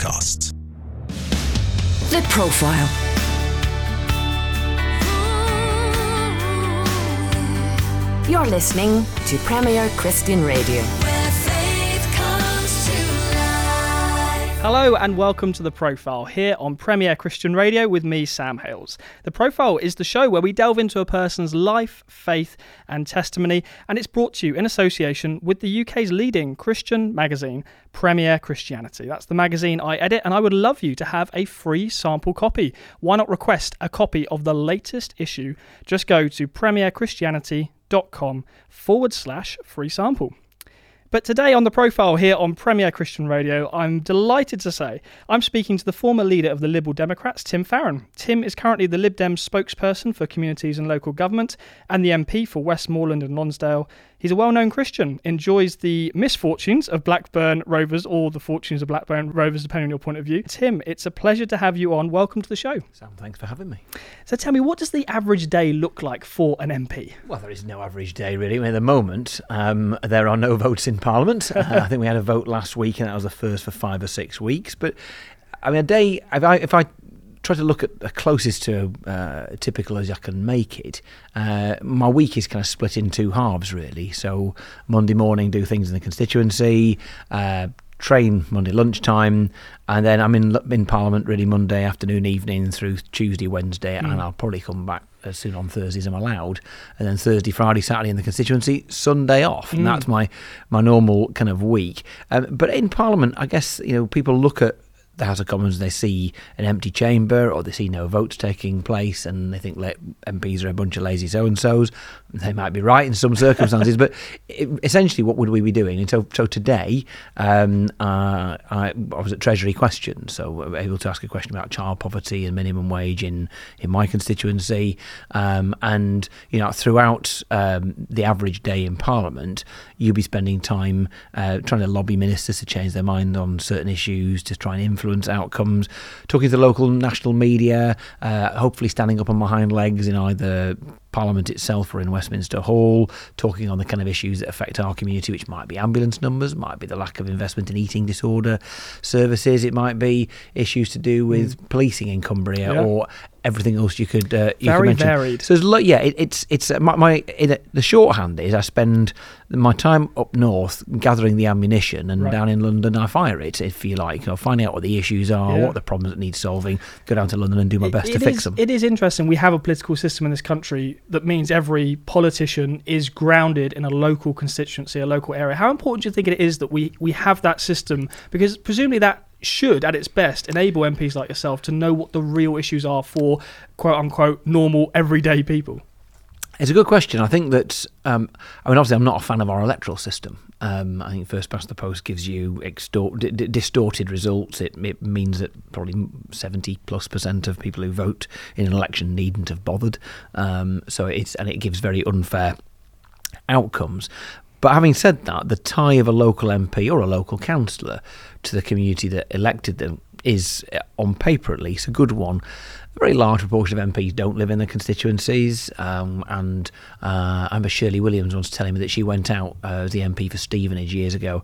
Podcasts. The Profile. You're listening to Premier Christian Radio. Hello and welcome to The Profile here on Premier Christian Radio with me, Sam Hales. The Profile is the show where we delve into a person's life, faith and testimony, and it's brought to you in association with the UK's leading Christian magazine, Premier Christianity. That's the magazine I edit, and I would love you to have a free sample copy. Why not request a copy of the latest issue? Just go to premierchristianity.com/free sample. But today on The Profile here on Premier Christian Radio, I'm delighted to say I'm speaking to the former leader of the Liberal Democrats, Tim Farron. Tim is currently the Lib Dem spokesperson for communities and local government and the MP for Westmoreland and Lonsdale. He's a well-known Christian, enjoys the misfortunes of Blackburn Rovers or the fortunes of Blackburn Rovers, depending on your point of view. Tim, it's a pleasure to have you on. Welcome to the show. Sam, thanks for having me. So tell me, what does the average day look like for an MP? Well, there is no average day, really. I mean, at the moment, there are no votes in Parliament. I think we had a vote last week, and that was the first for 5 or 6 weeks. But, I mean, a day, if I try to look at the closest to typical as I can make it, my week is kind of split in two halves, really. So Monday morning, do things in the constituency, train Monday lunchtime, and then I'm in Parliament really Monday afternoon, evening through Tuesday, Wednesday, and I'll probably come back as soon on Thursday as I'm allowed, and then Thursday, Friday, Saturday in the constituency, Sunday off, and that's my normal kind of week. But in Parliament, I guess, you know, people look at the House of Commons, they see an empty chamber or they see no votes taking place and they think MPs are a bunch of lazy so-and-sos. They might be right in some circumstances, but essentially what would we be doing? And so today I was at Treasury Questions, so able to ask a question about child poverty and minimum wage in my constituency, and you know, throughout the average day in Parliament you'll be spending time trying to lobby ministers to change their mind on certain issues, to try and influence outcomes, talking to the local national media, hopefully standing up on my hind legs in either Parliament itself or in Westminster Hall, talking on the kind of issues that affect our community, which might be ambulance numbers, might be the lack of investment in eating disorder services, it might be issues to do with policing in Cumbria, or everything else you could very mention. Varied. So it's the shorthand is I spend my time up north gathering the ammunition, and down in London I fire it, if you like, finding out what the issues are, what the problems that need solving, go down to London and do my best to fix them. It is interesting. We have a political system in this country that means every politician is grounded in a local constituency, a local area. How important do you think it is that we have that system? Because presumably that should, at its best, enable MPs like yourself to know what the real issues are for quote-unquote normal, everyday people. It's a good question. I think that, obviously I'm not a fan of our electoral system. I think first past the post gives you distorted results. It means that probably 70+% of people who vote in an election needn't have bothered. So it gives very unfair outcomes. But having said that, the tie of a local MP or a local councillor to the community that elected them is, on paper at least, a good one. A very large proportion of MPs don't live in the constituencies, and I remember Shirley Williams once telling me that she went out as the MP for Stevenage years ago,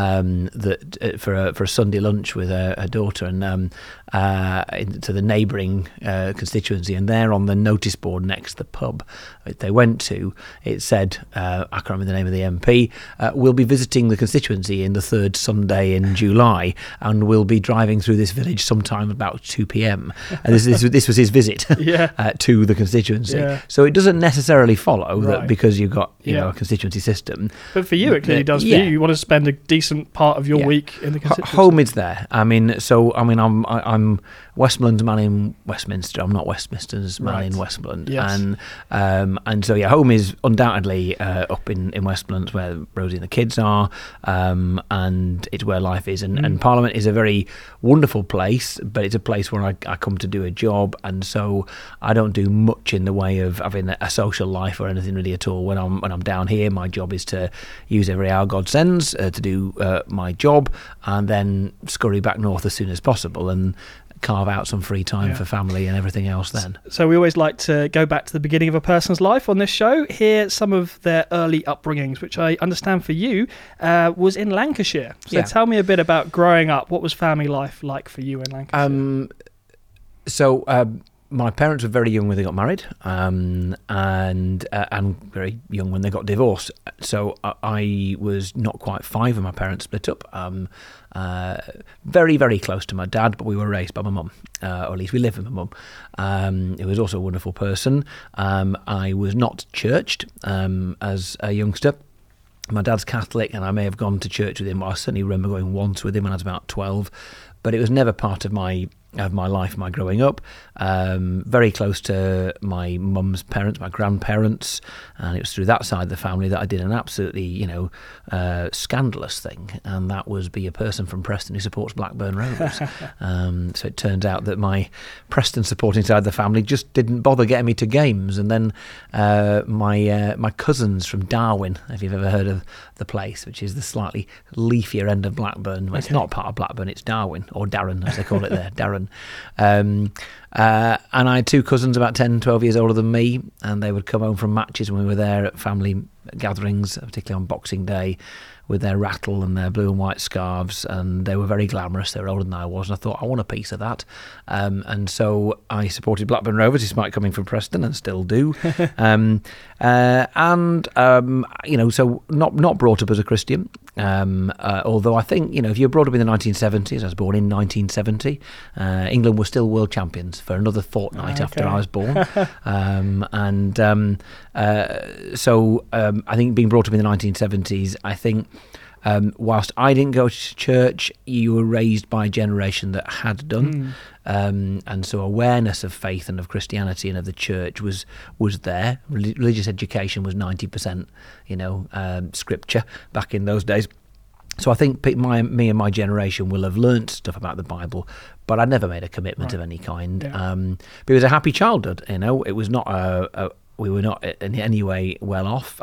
for a Sunday lunch with her daughter, and to the neighbouring constituency, and there on the notice board next to the pub they went to, it said, I can't remember the name of the MP, we'll be visiting the constituency in the third Sunday in July, and we'll be driving through this village sometime about 2 p.m. And this was his visit to the constituency. Yeah. So it doesn't necessarily follow that because you've got a constituency system. But for you, it clearly does. For you, you want to spend a decent part of your week in the constituency. Home is there. I'm Westmoreland's man in Westminster. I'm not Westminster's man in Westmoreland. Yes. And so home is undoubtedly up in Westmoreland, where Rosie and the kids are, and it's where life is. And Parliament is a very wonderful place, but it's a place where I come to do a job, and so I don't do much in the way of having a social life or anything really at all. When I'm down here, my job is to use every hour God sends to do my job, and then scurry back north as soon as possible. And carve out some free time for family and everything else then. So we always like to go back to the beginning of a person's life on this show, hear some of their early upbringings, which I understand for you was in Lancashire. So tell me a bit about growing up. What was family life like for you in Lancashire? My parents were very young when they got married, and very young when they got divorced. So I was not quite 5 when my parents split up. Very, very close to my dad, but we were raised by my mum, or at least we lived with my mum, who was also a wonderful person. I was not churched as a youngster. My dad's Catholic, and I may have gone to church with him. I certainly remember going once with him when I was about 12, but it was never part of my life, my growing up. Very close to my mum's parents, my grandparents, and it was through that side of the family that I did an absolutely, scandalous thing, and that was be a person from Preston who supports Blackburn Rovers. So it turns out that my Preston supporting side of the family just didn't bother getting me to games, and then my cousins from Darwin, if you've ever heard of the place, which is the slightly leafier end of Blackburn. Well, it's not part of Blackburn, it's Darwin, or Darren as they call it there, Darren. And I had 2 cousins about 10, 12 years older than me, and they would come home from matches when we were there at family gatherings, particularly on Boxing Day, with their rattle and their blue and white scarves, and they were very glamorous. They were older than I was, and I thought, I want a piece of that. And so I supported Blackburn Rovers, despite coming from Preston, and still do. So not brought up as a Christian, although I think, if you're brought up in the 1970s, I was born in 1970, England were still world champions for another fortnight after I was born. I think being brought up in the 1970s, I think whilst I didn't go to church, you were raised by a generation that had done. And so awareness of faith and of Christianity and of the church was there. Religious education was 90%, scripture back in those days. So I think me and my generation will have learnt stuff about the Bible, but I never made a commitment of any kind. But it was a happy childhood, It was not we were not in any way well off.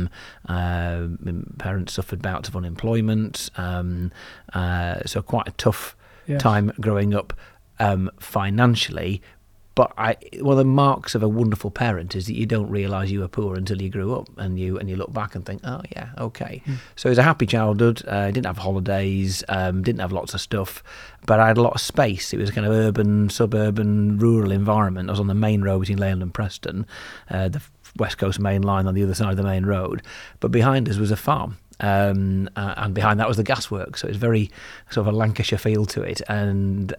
Parents suffered bouts of unemployment, so quite a tough time growing up financially. But one of the marks of a wonderful parent is that you don't realise you were poor until you grew up, and you look back and think, oh yeah, okay. So it was a happy childhood. Didn't have holidays, didn't have lots of stuff, but I had a lot of space. It was a kind of urban, suburban, rural environment. I was on the main road between Leyland and Preston, the West Coast main line on the other side of the main road. But behind us was a farm. And behind that was the gasworks, so it's very sort of a Lancashire feel to it, and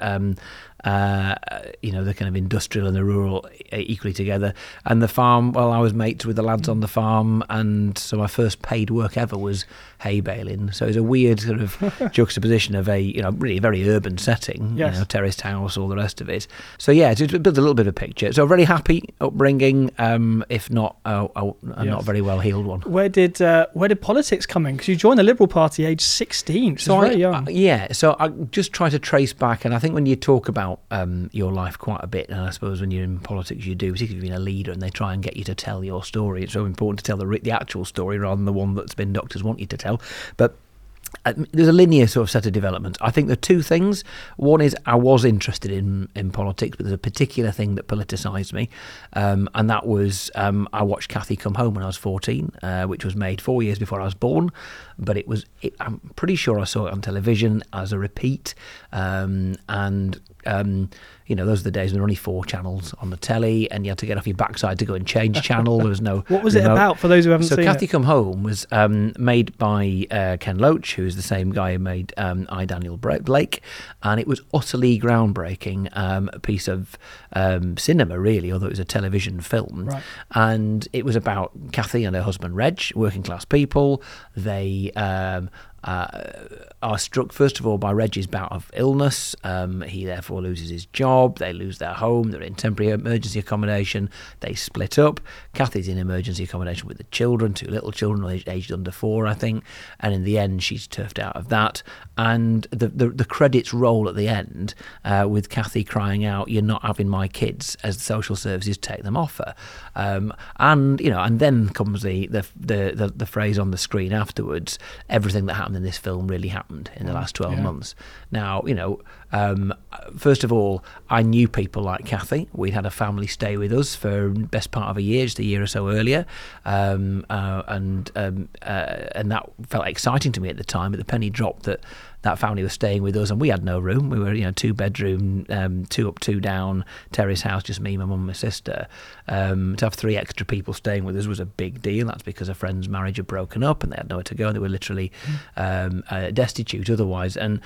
the kind of industrial and the rural equally together. And the farm, well, I was mates with the lads on the farm, and so my first paid work ever was hay baling. So it's a weird sort of juxtaposition of a really very urban setting, terraced house, all the rest of it. So to build a little bit of a picture. So a very happy upbringing, if not a not very well heeled one. Where did politics come in? Because you joined the Liberal Party age 16, so very young. So I just try to trace back, and I think when you talk about your life quite a bit, and I suppose when you're in politics you do, particularly if you've been a leader and they try and get you to tell your story, it's so important to tell the actual story rather than the one that spin doctors want you to tell. But there's a linear sort of set of developments. I think there are 2 things. One is I was interested in politics, but there's a particular thing that politicised me, and that was I watched Cathy Come Home when I was 14, which was made 4 years before I was born, but I'm pretty sure I saw it on television as a repeat, those are the days when there were only 4 channels on the telly, and you had to get off your backside to go and change channel. There was no. What was it about for those who haven't seen it? So Cathy Come Home was made by Ken Loach, who is the same guy who made I, Daniel Blake, and it was utterly groundbreaking, a piece of cinema, really, although it was a television film. Right. And it was about Cathy and her husband Reg, working class people. They are struck first of all by Reggie's bout of illness. He therefore loses his job. They lose their home. They're in temporary emergency accommodation. They split up. Cathy's in emergency accommodation with the children, 2 little children aged under 4, I think, and in the end she's turfed out of that. And the credits roll at the end with Cathy crying out, "You're not having my kids," as the social services take them off her. And then comes the phrase on the screen afterwards, "Everything that happens happened in this film really happened in the last 12 months. Now, first of all, I knew people like Kathy. We'd had a family stay with us for the best part of a year, just a year or so earlier, and that felt exciting to me at the time. But the penny dropped that family was staying with us, and we had no room. We were, 2-bedroom, 2 up, 2 down terrace house, just me, my mum, and my sister. To have 3 extra people staying with us was a big deal. That's because a friend's marriage had broken up, and they had nowhere to go. They were literally destitute otherwise. And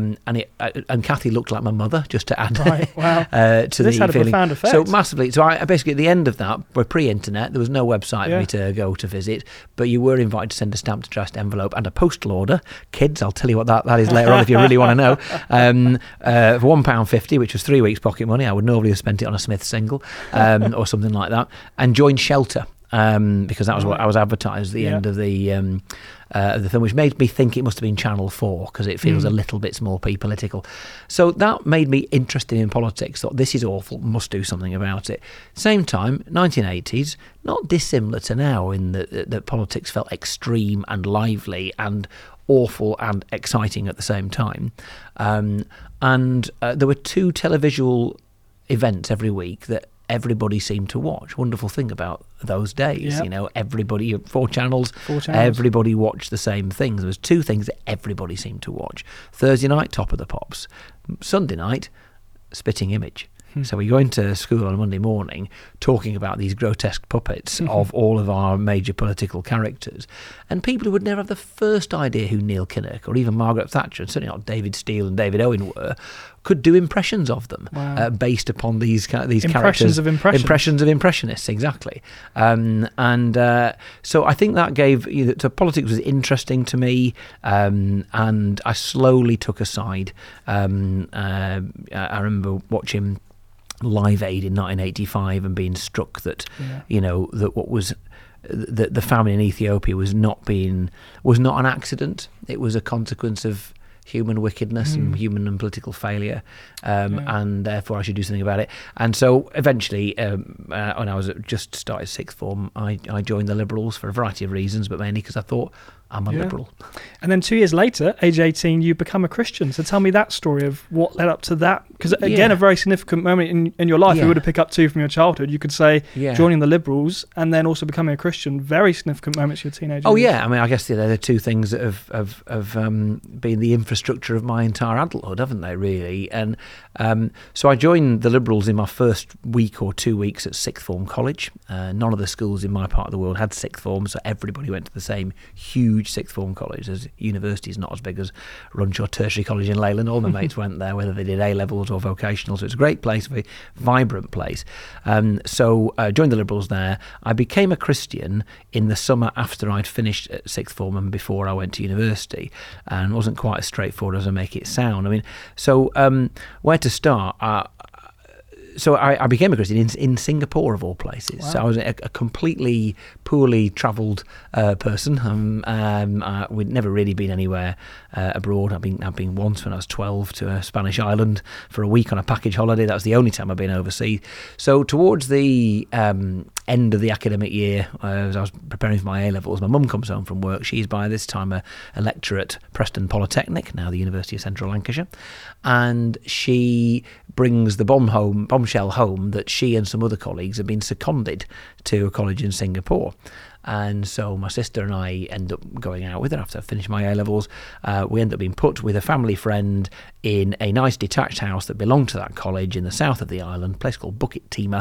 Kathy looked like my mother, just to add to this the had a feeling. Profound effect. So massively. So I basically, at the end of that, we're pre-internet. There was no website for me to go to visit, but you were invited to send a stamped addressed envelope and a postal order. Kids, I'll tell you what that is later on if you really want to know. For £1.50, which was 3 weeks pocket money. I would normally have spent it on a Smith single or something like that, and joined Shelter. Because that was what I was advertised at the end of the film, which made me think it must have been Channel 4 because it feels a little bit more political. So that made me interested in politics. Thought, this is awful, must do something about it. Same time, 1980s, not dissimilar to now in that politics felt extreme and lively and awful and exciting at the same time. And there were 2 televisual events every week that everybody seemed to watch. Wonderful thing about those days, everybody, 4 channels, everybody watched the same things. There was 2 things that everybody seemed to watch. Thursday night, Top of the Pops. Sunday night, Spitting Image. So we go into school on a Monday morning talking about these grotesque puppets of all of our major political characters, and people who would never have the first idea who Neil Kinnock or even Margaret Thatcher, and certainly not David Steele and David Owen were, could do impressions of them based upon these characters. Impressions of impressionists, exactly. So I think that gave... So politics was interesting to me, and I slowly took a side. I remember watching Live Aid in 1985 and being struck that that what was the famine in Ethiopia was not an accident. It was a consequence of human wickedness and human and political failure, and therefore I should do something about it. And so eventually, when I was just started sixth form, I joined the Liberals for a variety of reasons, but mainly because I thought, I'm a Liberal. And then 2 years later, age 18, you become a Christian. So tell me that story of what led up to that. Because again, a very significant moment in your life. If you were to pick up 2 from your childhood, you could say joining the Liberals and then also becoming a Christian. Very significant moments in your teenage years. Yeah. I mean, I guess they're the 2 things that have been the infrastructure of my entire adulthood, haven't they, really? And so I joined the Liberals in my first week or 2 weeks at sixth form college. None of the schools in my part of the world had sixth form, so everybody went to the same huge sixth form college. As university is not as big as Runcorn Tertiary College in Leyland. All my mates went there, whether they did A-levels or vocational, so it's a great place, a very vibrant place. So I joined the Liberals there. I became a Christian in the summer after I'd finished at sixth form and before I went to university, and it wasn't quite as straightforward as I make it sound. I mean, so where to start? So I became a Christian in Singapore, of all places. Wow. So I was a completely poorly travelled person. We'd never really been anywhere abroad. I've been once when I was 12 to a Spanish island for a week on a package holiday. That was the only time I've been overseas. So towards the end of the academic year, as I was preparing for my A-levels, my mum comes home from work. She's by this time a lecturer at Preston Polytechnic, now the University of Central Lancashire, and she brings the bombshell home that she and some other colleagues have been seconded to a college in Singapore. And so my sister and I end up going out with her after I finished my A-levels. We end up being put with a family friend in a nice detached house that belonged to that college in the south of the island, a place called Bukit Timah.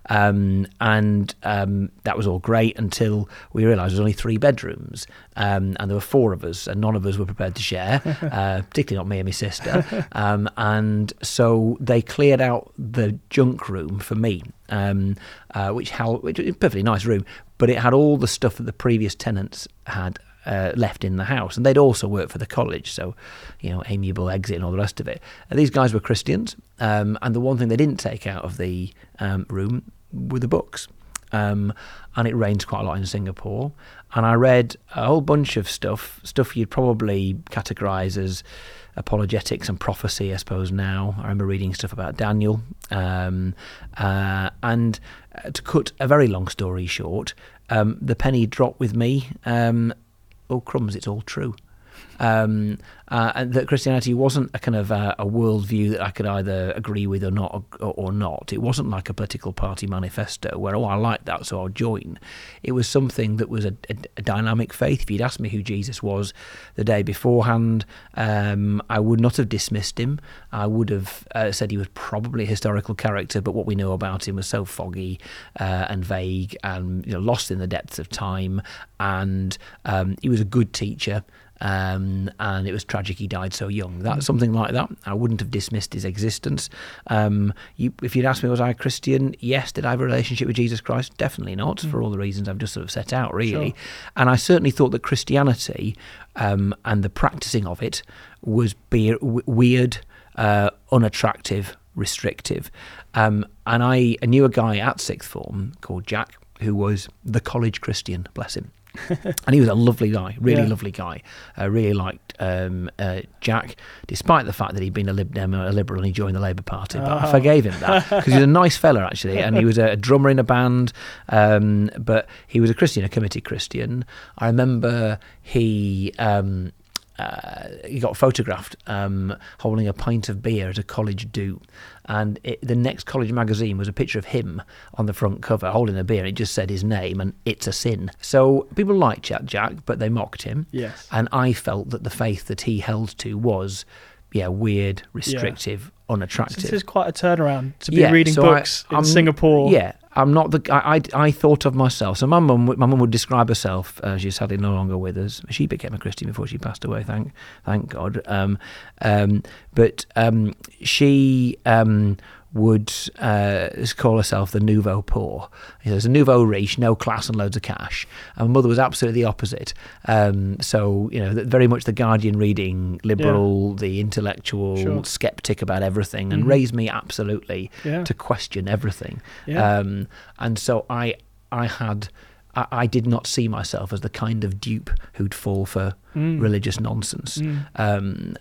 And that was all great until we realised there was only 3 bedrooms. And there were 4 of us, and none of us were prepared to share, particularly not me and my sister. And so they cleared out the junk room for me, which was a perfectly nice room, but it had all the stuff that the previous tenants had left in the house, and they'd also worked for the college, so amiable exit and all the rest of it. And these guys were Christians, and the one thing they didn't take out of the room were the books. And it rains quite a lot in Singapore, and I read a whole bunch of stuff you'd probably categorise as apologetics and prophecy, I suppose. Now I remember reading stuff about Daniel, and to cut a very long story short, the penny dropped with me. Oh crumbs, it's all true. and that Christianity wasn't a kind of a worldview that I could either agree with or not. It wasn't like a political party manifesto where, I like that, so I'll join. It was something that was a dynamic faith. If you'd asked me who Jesus was the day beforehand, I would not have dismissed him. I would have said he was probably a historical character, but what we know about him was so foggy and vague and lost in the depths of time. And he was a good teacher. And it was tragic he died so young. That's something like that. I wouldn't have dismissed his existence. If you'd asked me, was I a Christian? Yes. Did I have a relationship with Jesus Christ? Definitely not, for all the reasons I've just sort of set out, really. Sure. And I certainly thought that Christianity and the practicing of it was weird, unattractive, restrictive. And I knew a guy at sixth form called Jack who was the college Christian, bless him. And he was a lovely guy, really lovely guy. I really liked Jack, despite the fact that he'd been a Lib Dem, a Liberal, and he joined the Labour Party. But I forgave him that, because he was a nice fella, actually, and he was a drummer in a band, but he was a Christian, a committed Christian. I remember he got photographed holding a pint of beer at a college do, and the next college magazine was a picture of him on the front cover holding a beer, and it just said his name and "It's a Sin." So people liked Jack, but they mocked him. Yes. And I felt that the faith that he held to was weird, restrictive, unattractive. This is quite a turnaround to be reading books in Singapore. Yeah, I'm not I thought of myself. So my mum would describe herself. She's sadly no longer with us. She became a Christian before she passed away. Thank God. But she would call herself the nouveau poor. There's a nouveau riche, no class and loads of cash. And my mother was absolutely the opposite. So, very much the Guardian reading, liberal, the intellectual, sceptic about everything, and raised me absolutely to question everything. Yeah. And so I did not see myself as the kind of dupe who'd fall for religious nonsense, and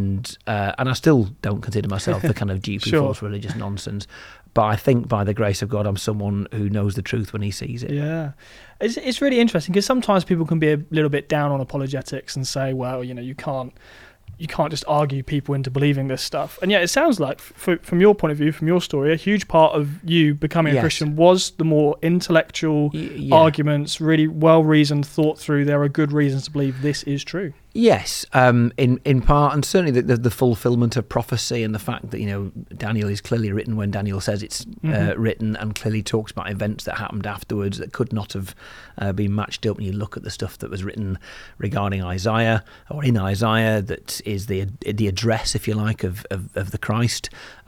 I still don't consider myself the kind of dupe who falls for religious nonsense. But I think, by the grace of God, I'm someone who knows the truth when he sees it. Yeah, it's really interesting, because sometimes people can be a little bit down on apologetics and say, well, you can't just argue people into believing this stuff. And yet it sounds like, from your point of view, from your story, a huge part of you becoming a Christian was the more intellectual arguments, really well-reasoned, thought through. There are good reasons to believe this is true. Yes, in part, and certainly the fulfillment of prophecy, and the fact that Daniel is clearly written when Daniel says it's written, and clearly talks about events that happened afterwards that could not have been matched up when you look at the stuff that was written regarding Isaiah, or in Isaiah, that is the address, if you like, of the Christ,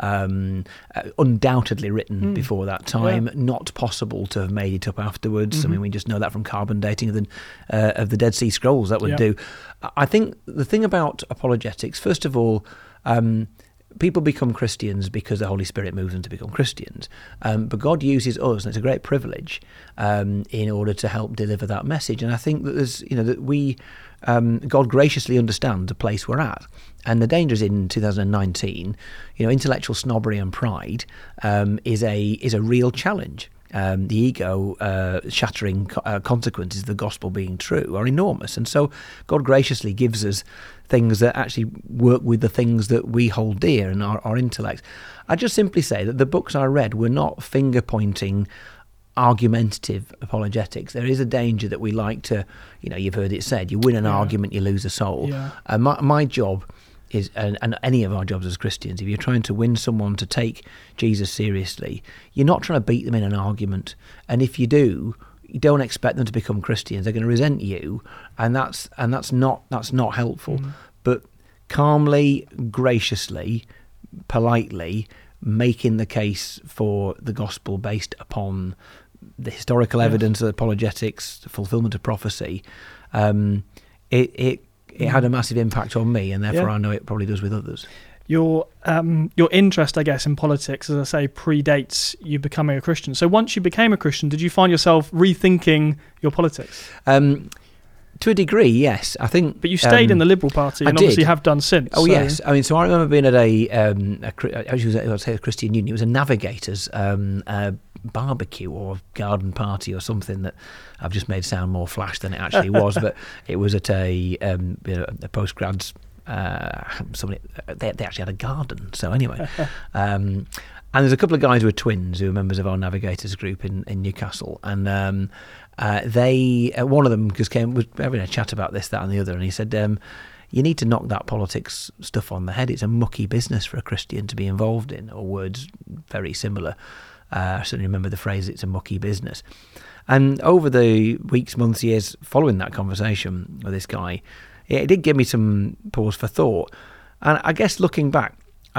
undoubtedly written before that time, not possible to have made it up afterwards. I mean, we just know that from carbon dating of the Dead Sea Scrolls. That would do. I think the thing about apologetics, first of all, people become Christians because the Holy Spirit moves them to become Christians. But God uses us, and it's a great privilege, in order to help deliver that message. And I think that there's, that we, God graciously understands the place we're at. And the dangers in 2019, intellectual snobbery and pride is a real challenge. The ego shattering consequences of the gospel being true are enormous. And so God graciously gives us things that actually work with the things that we hold dear and our intellect. I just simply say that the books I read were not finger-pointing, argumentative apologetics. There is a danger that we like to, you've heard it said, you win an argument, you lose a soul. Yeah. My job is, and any of our jobs as Christians, if you're trying to win someone to take Jesus seriously, you're not trying to beat them in an argument. And if you do, you don't expect them to become Christians. They're going to resent you, and that's not helpful. But calmly, graciously, politely making the case for the gospel based upon the historical evidence of apologetics, the fulfillment of prophecy, it had a massive impact on me, and therefore I know it probably does with others. Your interest, I guess, in politics, as I say, predates you becoming a Christian. So once you became a Christian, did you find yourself rethinking your politics? To a degree, yes. I think. But you stayed in the Liberal Party, and obviously have done since. Oh, so. Yes. I mean, so I remember being at a Christian Union. It was a Navigators barbecue or garden party or something that I've just made sound more flash than it actually was, but it was at a postgrads. Somebody they actually had a garden. So anyway, and there's a couple of guys who are twins who are members of our navigators group in Newcastle, and one of them was having a chat about this, that, and the other, and he said, you need to knock that politics stuff on the head. It's a mucky business for a Christian to be involved in, or words very similar. I certainly remember the phrase, it's a mucky business. And over the weeks, months, years following that conversation with this guy, it did give me some pause for thought. And I guess looking back,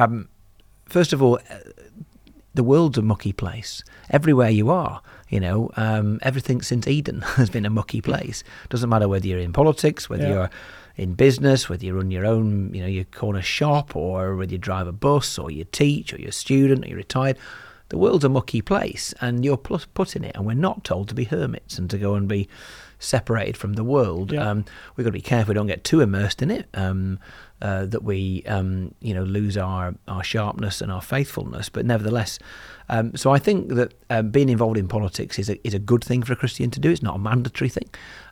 first of all, the world's a mucky place. Everywhere you are, everything since Eden has been a mucky place. Doesn't matter whether you're in politics, whether you're in business, whether you run your own, your corner shop, or whether you drive a bus, or you teach, or you're a student, or you're retired. The world's a mucky place, and you're put in it, and we're not told to be hermits and to go and be separated from the world. We've got to be careful we don't get too immersed in it, that we lose our sharpness and our faithfulness. But nevertheless, so I think that being involved in politics is a good thing for a Christian to do. It's not a mandatory thing.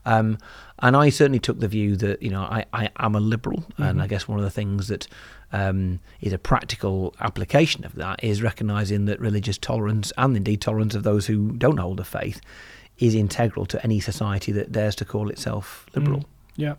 And I certainly took the view that I am a liberal, and I guess one of the things that is a practical application of that is recognising that religious tolerance, and indeed tolerance of those who don't hold a faith, is integral to any society that dares to call itself liberal. Yeah.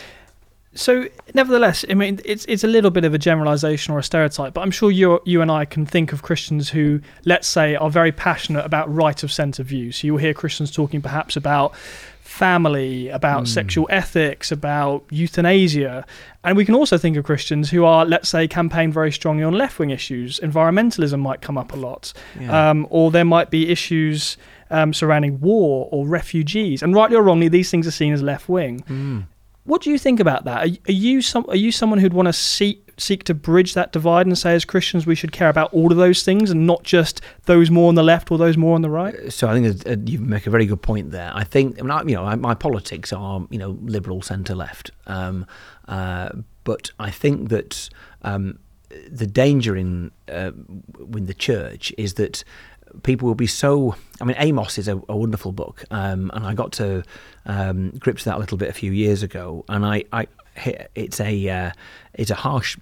So, nevertheless, I mean, it's a little bit of a generalisation or a stereotype, but I'm sure you and I can think of Christians who, let's say, are very passionate about right of centre views. So you'll hear Christians talking perhaps about family, about sexual ethics, about euthanasia. And we can also think of Christians who are, let's say, campaign very strongly on left-wing issues. Environmentalism might come up a lot. Or there might be issues surrounding war or refugees. And rightly or wrongly, these things are seen as left-wing. What do you think about that? Are you someone who'd want to seek to bridge that divide and say, as Christians, we should care about all of those things and not just those more on the left or those more on the right? So I think you make a very good point there. I think my politics are liberal centre left, but I think that the danger in the church is that people will be so. I mean, Amos is a wonderful book, and I got to grips with that a little bit a few years ago. And it's a harsh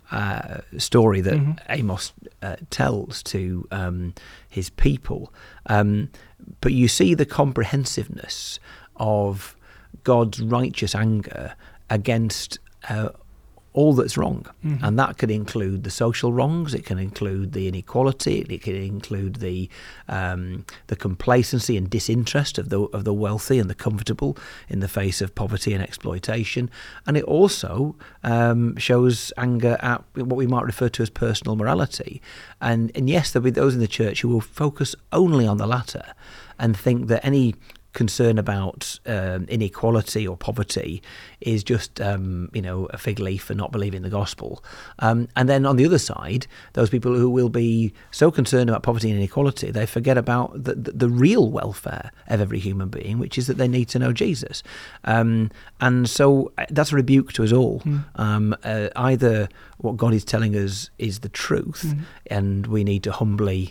story that Amos tells to his people, but you see the comprehensiveness of God's righteous anger against all that's wrong, and that could include the social wrongs. It can include the inequality. It can include the complacency and disinterest of the wealthy and the comfortable in the face of poverty and exploitation. And it also shows anger at what we might refer to as personal morality. And yes, there'll be those in the church who will focus only on the latter and think that any concern about inequality or poverty is just a fig leaf for not believing the gospel, and then on the other side, those people who will be so concerned about poverty and inequality they forget about the real welfare of every human being, which is that they need to know Jesus, and so that's a rebuke to us all. Either what God is telling us is the truth, and we need to humbly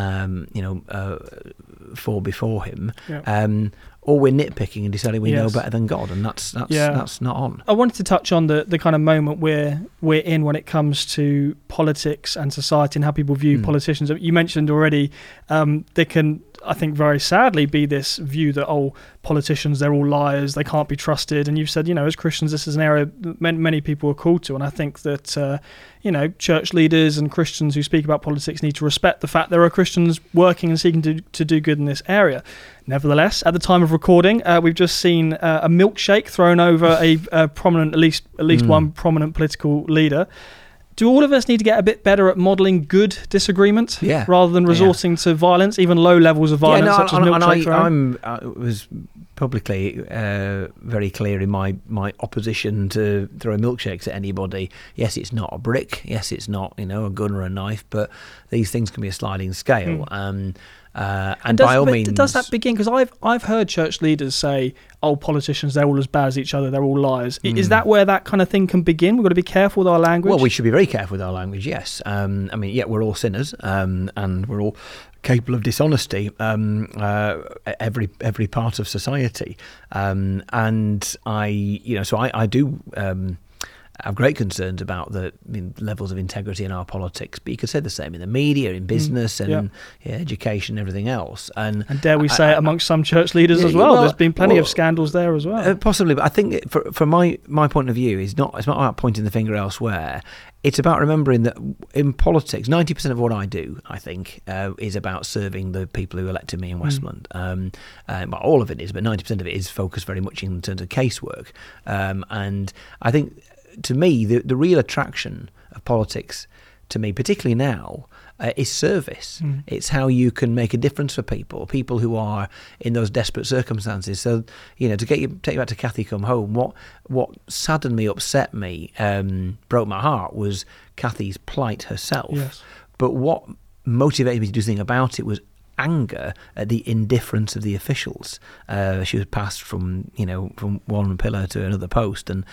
fall before him, or we're nitpicking and deciding we know better than God, and that's not on. I wanted to touch on the kind of moment we're in when it comes to politics and society and how people view politicians. You mentioned already there can, I think, very sadly be this view that politicians, they're all liars, they can't be trusted. And you've said, as Christians, this is an area that many people are called to. And I think that church leaders and Christians who speak about politics need to respect the fact there are Christians working and seeking to do good in this area. Nevertheless, at the time of recording, we've just seen a milkshake thrown over a prominent, at least one prominent political leader. Do all of us need to get a bit better at modelling good disagreement rather than resorting to violence, even low levels of violence, such as milkshake throwing? I was publicly very clear in my opposition to throwing milkshakes at anybody. Yes, it's not a brick. Yes, it's not a gun or a knife, but these things can be a sliding scale. And by all means, does that begin? Because I've heard church leaders say, "Oh, politicians, they're all as bad as each other. They're all liars." Is that where that kind of thing can begin? We've got to be careful with our language. Well, we should be very careful with our language. Yes, we're all sinners, and we're all capable of dishonesty. Every part of society, and I do. I have great concerns about the levels of integrity in our politics, but you could say the same in the media, in business, and education, and everything else. And dare we say it amongst some church leaders as well? There's been plenty of scandals there as well. Possibly, but I think from my point of view, it's not about pointing the finger elsewhere. It's about remembering that in politics, 90% of what I do, I think, is about serving the people who elected me in Westmont. Well, all of it is, but 90% of it is focused very much in terms of casework. And I think, to me, the real attraction of politics, to me, particularly now, is service. It's how you can make a difference for people who are in those desperate circumstances. So, to take you back to Kathy Come Home, what saddened me, upset me, broke my heart was Kathy's plight herself. Yes. But what motivated me to do something about it was anger at the indifference of the officials. She was passed from one pillar to another post, and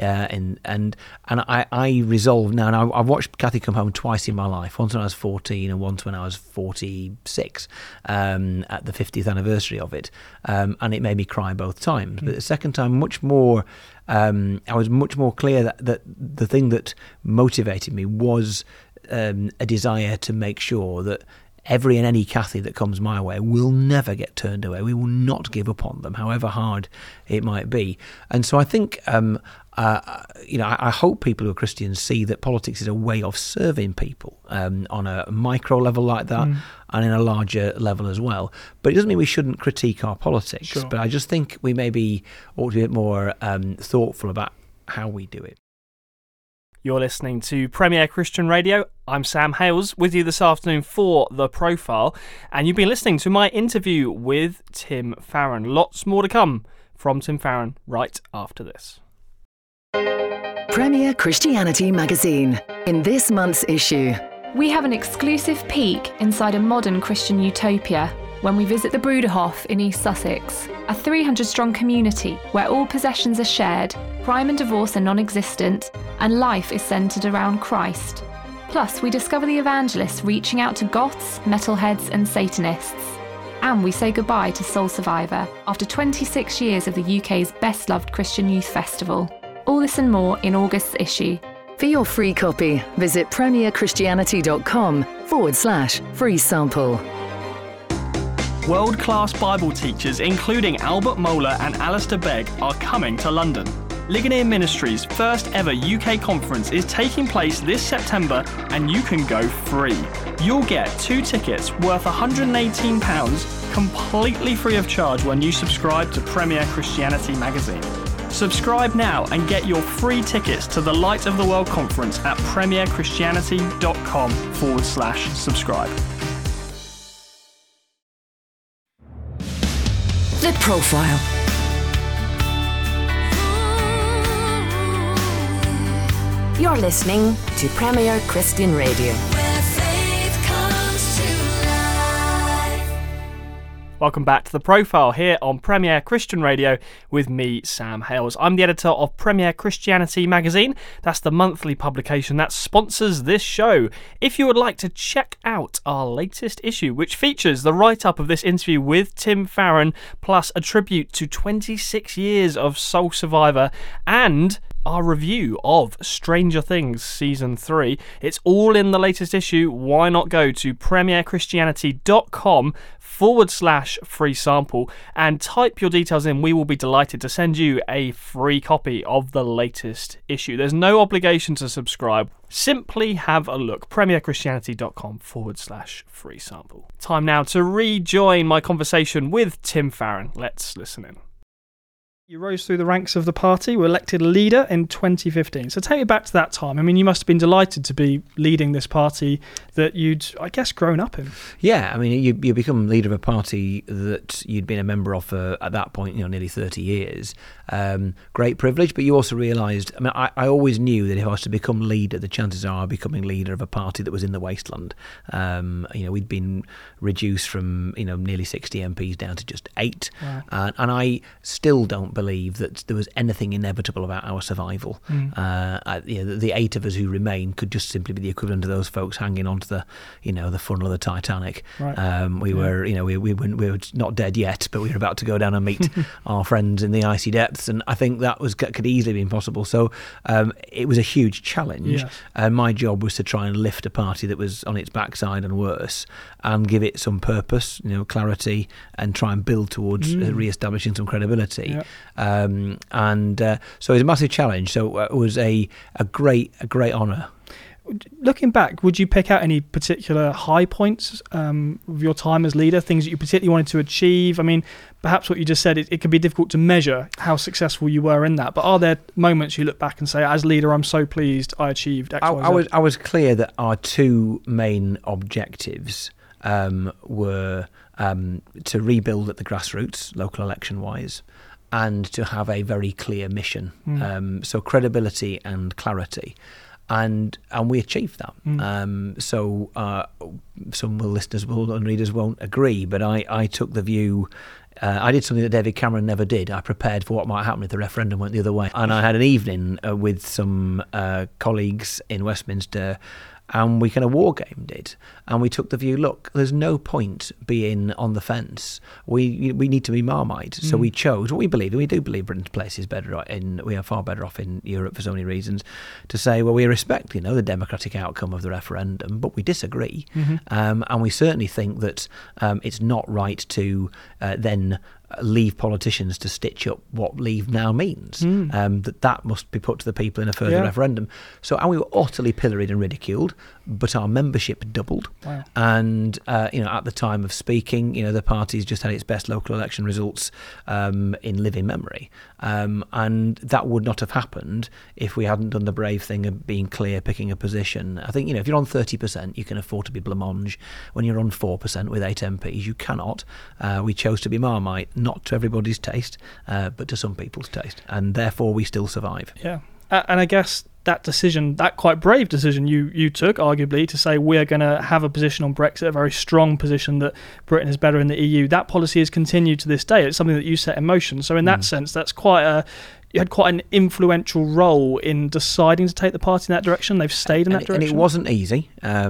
I resolved now. And I've watched Kathy Come Home twice in my life. Once when I was 14, and once when I was 46, at the 50th anniversary of it, and it made me cry both times. But the second time, much more. I was much more clear that the thing that motivated me was a desire to make sure that every and any Kathy that comes my way will never get turned away. We will not give up on them, however hard it might be. And so I think, I hope people who are Christians see that politics is a way of serving people on a micro level like that, and in a larger level as well. But it doesn't mean we shouldn't critique our politics. Sure. But I just think we maybe ought to be a bit more thoughtful about how we do it. You're listening to Premier Christian Radio. I'm Sam Hales, with you this afternoon for The Profile, and you've been listening to my interview with Tim Farron. Lots more to come from Tim Farron right after this. Premier Christianity Magazine. In this month's issue, we have an exclusive peek inside a modern Christian utopia when we visit the Bruderhof in East Sussex, a 300-strong community where all possessions are shared, crime and divorce are non-existent, and life is centred around Christ. Plus, we discover the evangelists reaching out to goths, metalheads and Satanists. And we say goodbye to Soul Survivor after 26 years of the UK's best-loved Christian youth festival. All this and more in August's issue. For your free copy, visit premierchristianity.com/free sample. World-class Bible teachers, including Albert Mohler and Alistair Begg, are coming to London. Ligonier Ministries' first ever UK conference is taking place this September, and you can go free. You'll get 2 tickets worth £118 completely free of charge when you subscribe to Premier Christianity Magazine. Subscribe now and get your free tickets to the Light of the World conference at premierchristianity.com/subscribe. The Profile. You're listening to Premier Christian Radio. Where faith comes to life. Welcome back to The Profile here on Premier Christian Radio with me, Sam Hales. I'm the editor of Premier Christianity Magazine. That's the monthly publication that sponsors this show. If you would like to check out our latest issue, which features the write-up of this interview with Tim Farron, plus a tribute to 26 years of Soul Survivor, and our review of Stranger Things Season 3. It's all in the latest issue. Why not go to premierchristianity.com/free sample and type your details in. We will be delighted to send you a free copy of the latest issue. There's no obligation to subscribe. Simply have a look. premierchristianity.com/free sample. Time now to rejoin my conversation with Tim Farron. Let's listen in. You rose through the ranks of the party, were elected leader in 2015. So take me back to that time. I mean, you must have been delighted to be leading this party that you'd, I guess, grown up in. Yeah, I mean, you become leader of a party that you'd been a member of for, at that point, nearly 30 years. great privilege, but you also realised, I mean, I always knew that if I was to become leader, the chances are I'd becoming leader of a party that was in the wasteland. We'd been reduced from, nearly 60 MPs down to just 8. Wow. And I still don't believe that there was anything inevitable about our survival. The 8 of us who remain could just simply be the equivalent of those folks hanging onto the funnel of the Titanic. Right. We were not dead yet, but we were about to go down and meet our friends in the icy depths, and I think that could easily be impossible. So it was a huge challenge, Yes. and my job was to try and lift a party that was on its backside and worse, and give it some purpose, clarity, and try and build towards re-establishing some credibility. Yep. So it was a massive challenge. So it was a great honour. Looking back, would you pick out any particular high points of your time as leader, things that you particularly wanted to achieve? I mean, perhaps what you just said, it can be difficult to measure how successful you were in that, but are there moments you look back and say, as leader, I'm so pleased I achieved X, Y, Z? I was clear that our 2 main objectives were to rebuild at the grassroots, local election-wise, and to have a very clear mission. So credibility and clarity. And we achieved that. So some listeners and readers won't agree, but I took the view. I did something that David Cameron never did. I prepared for what might happen if the referendum went the other way. And I had an evening with some colleagues in Westminster, and we kind of war gamed it. And we took the view, look, there's no point being on the fence. We need to be Marmite. So we chose what we believe, and we do believe Britain's place is better we are far better off in Europe for so many reasons, to say, well, we respect, the democratic outcome of the referendum, but we disagree. And we certainly think that it's not right to then leave politicians to stitch up what leave now means. That must be put to the people in a further referendum. So, and we were utterly pilloried and ridiculed, but our membership doubled. Wow. And at the time of speaking, the party's just had its best local election results in living memory. And that would not have happened if we hadn't done the brave thing of being clear, picking a position. I think, if you're on 30%, you can afford to be blancmange. When you're on 4% with 8 MPs, you cannot. We chose to be Marmite, not to everybody's taste, but to some people's taste. And therefore, we still survive. Yeah. And I guess that decision, that quite brave decision you took, arguably, to say we're going to have a position on Brexit, a very strong position that Britain is better in the EU, that policy has continued to this day. It's something that you set in motion. So in that sense, that's you had quite an influential role in deciding to take the party in that direction. They've stayed in that direction. And it wasn't easy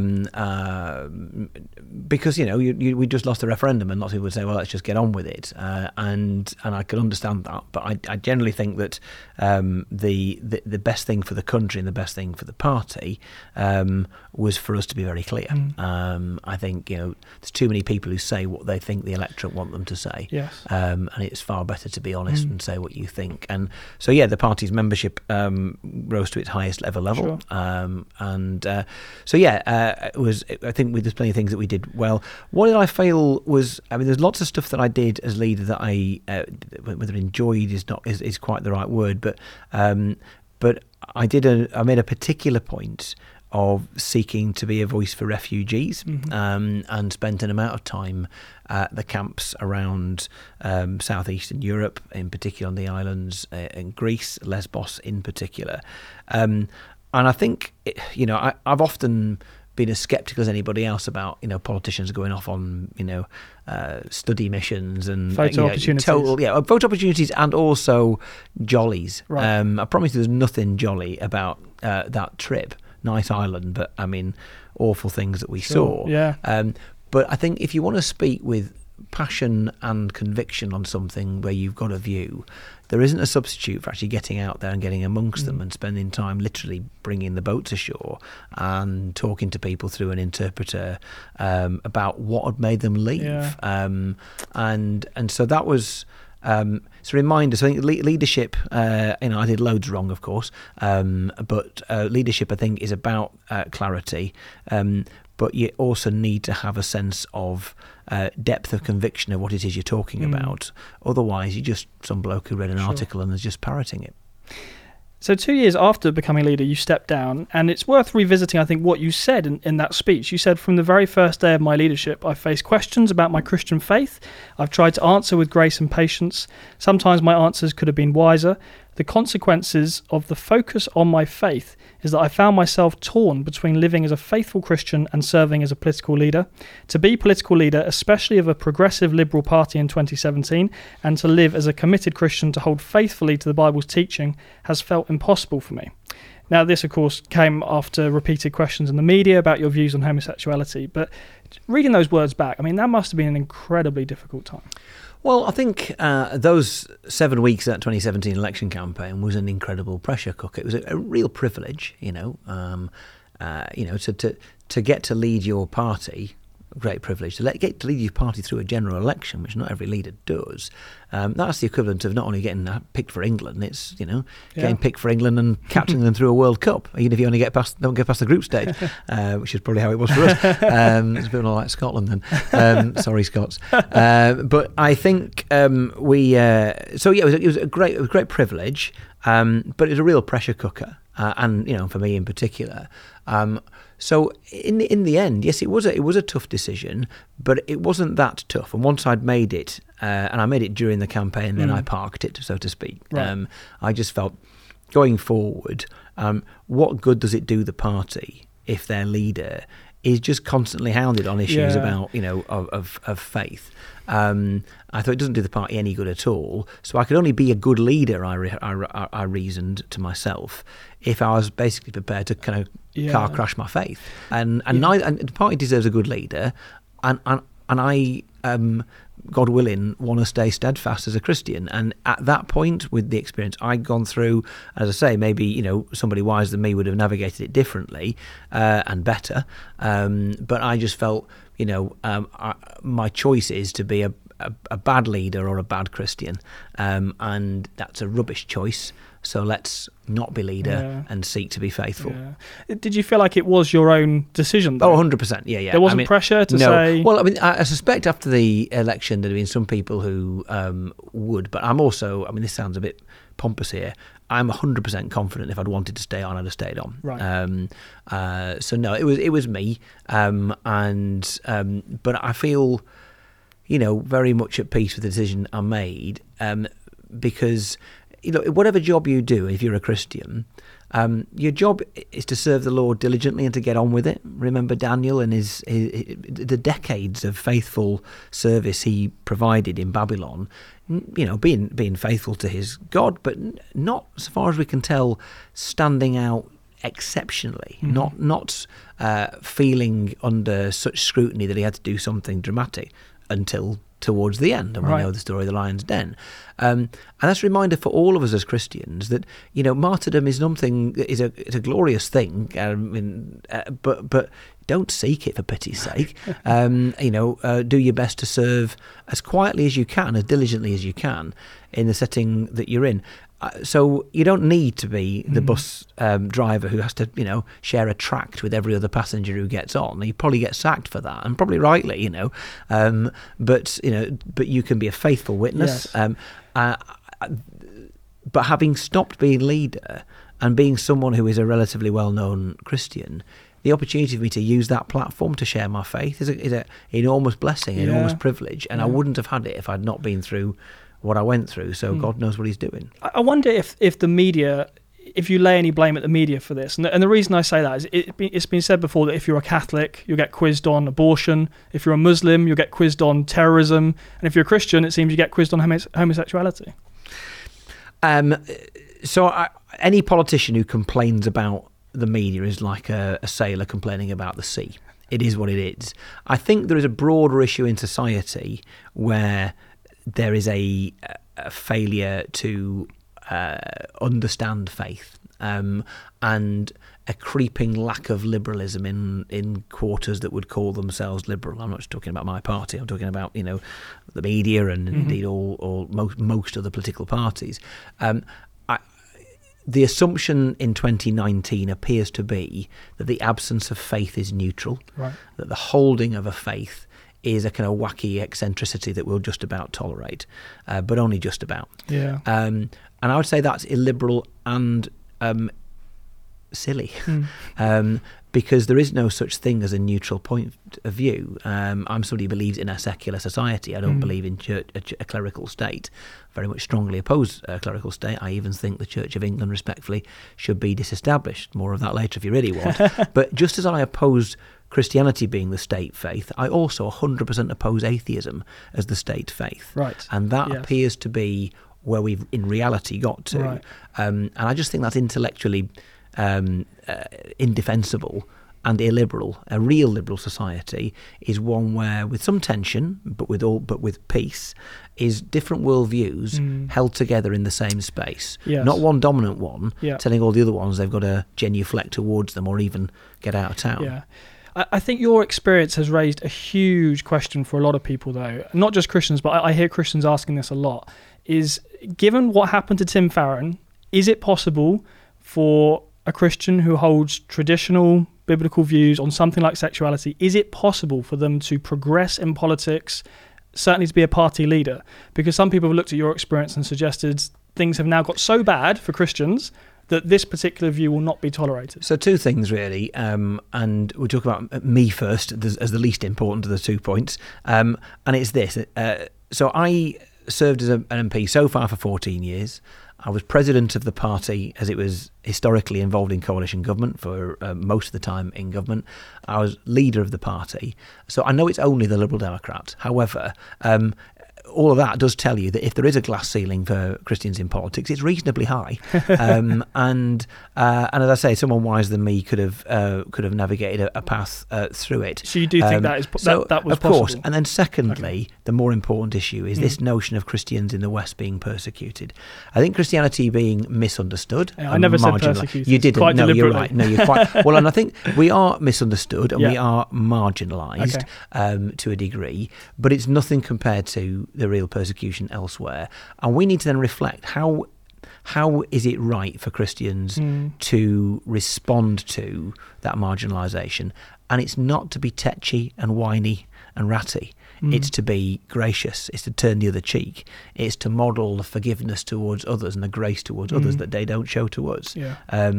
because, we just lost the referendum, and lots of people would say, well, let's just get on with it. And I could understand that. But I generally think that the best thing for the country and the best thing for the party was for us to be very clear. I think, there's too many people who say what they think the electorate want them to say. Yes. And it's far better to be honest and say what you think. And so, the party's membership rose to its highest ever level. Sure. It was. I think there's plenty of things that we did well. What did I fail was, there's lots of stuff that I did as leader that I whether enjoyed is quite the right word, but I made a particular point of seeking to be a voice for refugees, and spent an amount of time at the camps around southeastern Europe, in particular on the islands in Greece, Lesbos in particular. And I think, I've often been as sceptical as anybody else about, politicians going off on, study missions and photo opportunities. Photo opportunities and also jollies. Right. I promise you there's nothing jolly about that trip. Nice island, but awful things that we saw. Yeah. But I think if you want to speak with passion and conviction on something where you've got a view, there isn't a substitute for actually getting out there and getting amongst them and spending time literally bringing the boats ashore and talking to people through an interpreter about what had made them leave. Yeah. And so that was... it's a reminder. So I think leadership, I did loads wrong, of course, but leadership, I think, is about clarity, but you also need to have a sense of depth of conviction of what it is you're talking about. Otherwise, you're just some bloke who read an article and is just parroting it. So 2 years after becoming leader, you stepped down, and it's worth revisiting, I think, what you said in that speech. You said, from the very first day of my leadership, I faced questions about my Christian faith. I've tried to answer with grace and patience. Sometimes my answers could have been wiser. The consequences of the focus on my faith is that I found myself torn between living as a faithful Christian and serving as a political leader. To be political leader, especially of a progressive liberal party in 2017, and to live as a committed Christian to hold faithfully to the Bible's teaching has felt impossible for me. Now, this, of course, came after repeated questions in the media about your views on homosexuality. But reading those words back, I mean, that must have been an incredibly difficult time. Well, I think those 7 weeks of that 2017 election campaign was an incredible pressure cooker. It was a real privilege, to get to lead your party. Great privilege to get to lead your party through a general election, which not every leader does. That's the equivalent of not only getting picked for England, it's getting picked for England and captaining them through a World Cup, even if you only don't get past the group stage, which is probably how it was for us. It's a bit more like Scotland then. Sorry, Scots. But I think it was a great privilege, but it was a real pressure cooker, and for me in particular. So in the end, yes, it was a tough decision, but it wasn't that tough. And once I'd made it, and I made it during the campaign, then I parked it, so to speak. Right. I just felt, going forward, what good does it do the party if their leader is just constantly hounded on issues about of faith? I thought it doesn't do the party any good at all. So I could only be a good leader, I reasoned to myself, if I was basically prepared to kind of car crash my faith. And the party deserves a good leader, and I, God willing, want to stay steadfast as a Christian. And at that point, with the experience I'd gone through, as I say, maybe somebody wiser than me would have navigated it differently and better. But I just felt, my choice is to be a bad leader or a bad Christian, and that's a rubbish choice. So let's not be leader and seek to be faithful. Yeah. Did you feel like it was your own decision, though? Oh, 100%. Yeah. There wasn't pressure to say... Well, I mean, I suspect after the election there'd been some people who would, but I'm also, this sounds a bit pompous here, I'm 100% confident if I'd wanted to stay on, I'd have stayed on. Right. So no, it was me, but I feel, very much at peace with the decision I made, because... whatever job you do, if you're a Christian, your job is to serve the Lord diligently and to get on with it. Remember Daniel and the decades of faithful service he provided in Babylon, being faithful to his God, but not, so far as we can tell, standing out exceptionally, not feeling under such scrutiny that he had to do something dramatic until towards the end, and we know the story of the Lion's Den. And that's a reminder for all of us as Christians that martyrdom is it's a glorious thing. But don't seek it for pity's sake. Do your best to serve as quietly as you can, as diligently as you can, in the setting that you're in. So you don't need to be the bus driver who has to, share a tract with every other passenger who gets on. You probably get sacked for that, and probably rightly, But you can be a faithful witness. Yes. But having stopped being leader and being someone who is a relatively well-known Christian, the opportunity for me to use that platform to share my faith is an enormous blessing, an enormous privilege, and I wouldn't have had it if I'd not been through what I went through. So God knows what he's doing. I wonder if the media, if you lay any blame at the media for this. And the reason I say that is it's been said before that if you're a Catholic, you'll get quizzed on abortion. If you're a Muslim, you'll get quizzed on terrorism. And if you're a Christian, it seems you get quizzed on homosexuality. So any politician who complains about the media is like a sailor complaining about the sea. It is what it is. I think there is a broader issue in society where there is a failure to understand faith, and a creeping lack of liberalism in quarters that would call themselves liberal. I'm not just talking about my party. I'm talking about the media and indeed most other political parties. The assumption in 2019 appears to be that the absence of faith is neutral, that the holding of a faith is a kind of wacky eccentricity that we'll just about tolerate, but only just about. Yeah. And I would say that's illiberal and silly. Because there is no such thing as a neutral point of view. I'm somebody who believes in a secular society. I don't believe in a clerical state. Very much strongly oppose a clerical state. I even think the Church of England, respectfully, should be disestablished. More of that later if you really want. But just as I oppose Christianity being the state faith, I also 100% oppose atheism as the state faith. Right. And that Yes. appears to be where we've in reality got to. Right. And I just think that's intellectually indefensible and illiberal. A real liberal society is one where, with some tension, but with peace, is different worldviews held together in the same space. Yes. Not one dominant one Yeah. telling all the other ones they've got to genuflect towards them or even get out of town. Yeah. I think your experience has raised a huge question for a lot of people, though. Not just Christians, but I hear Christians asking this a lot. Is, given what happened to Tim Farron, is it possible for a Christian who holds traditional biblical views on something like sexuality, is it possible for them to progress in politics, certainly to be a party leader? Because some people have looked at your experience and suggested things have now got so bad for Christians that this particular view will not be tolerated. So two things really, and we'll talk about me first as the least important of the 2 points, and it's this. So I served as an MP so far for 14 years. I was president of the party as it was historically involved in coalition government for most of the time in government. I was leader of the party. So I know it's only the Liberal Democrats. However, all of that does tell you that if there is a glass ceiling for Christians in politics, it's reasonably high. And as I say, someone wiser than me could have navigated a path through it. So you do think that was of possible? Course. And then secondly, the more important issue is this notion of Christians in the West being persecuted. I think Christianity being misunderstood. Yeah, I never said marginalised. persecuted. You didn't. Quite No, you're deliberately. right. No, you're quite well. And I think we are misunderstood and we Yeah. are marginalised to a degree, but it's nothing compared to the real persecution elsewhere. And we need to then reflect how is it right for Christians to respond to that marginalisation? And it's not to be tetchy and whiny and ratty. It's to be gracious. It's to turn the other cheek. It's to model the forgiveness towards others and the grace towards others that they don't show to us. Yeah.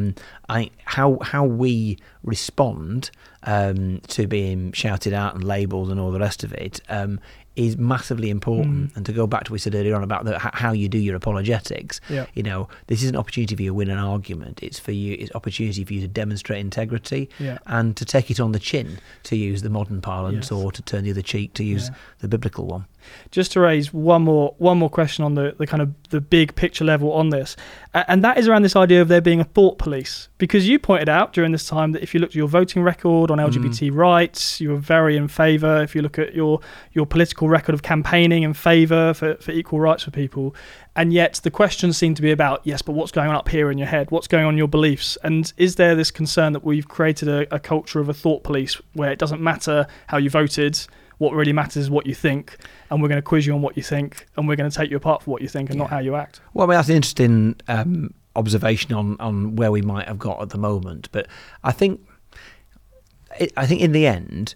How we respond to being shouted out and labelled and all the rest of it is massively important. And to go back to what we said earlier on about how you do your apologetics, Yeah. you know, this is an opportunity for you to win an argument. It's opportunity for you to demonstrate integrity Yeah. and to take it on the chin, to use the modern parlance, Yes. or to turn the other cheek, to use the biblical one. Just to raise one more question on the kind of the big picture level on this, and that is around this idea of there being a thought police. Because you pointed out during this time that if you looked at your voting record on LGBT rights, you were very in favour. If you look at your political record of campaigning in favour for equal rights for people, and yet the questions seem to be about, yes, but what's going on up here in your head? What's going on in your beliefs? And is there this concern that we've created a culture of a thought police where it doesn't matter how you voted, what really matters is what you think, and we're going to quiz you on what you think, and we're going to take you apart for what you think and not how you act? Well, I mean, that's an interesting observation on where we might have got at the moment. But I think in the end,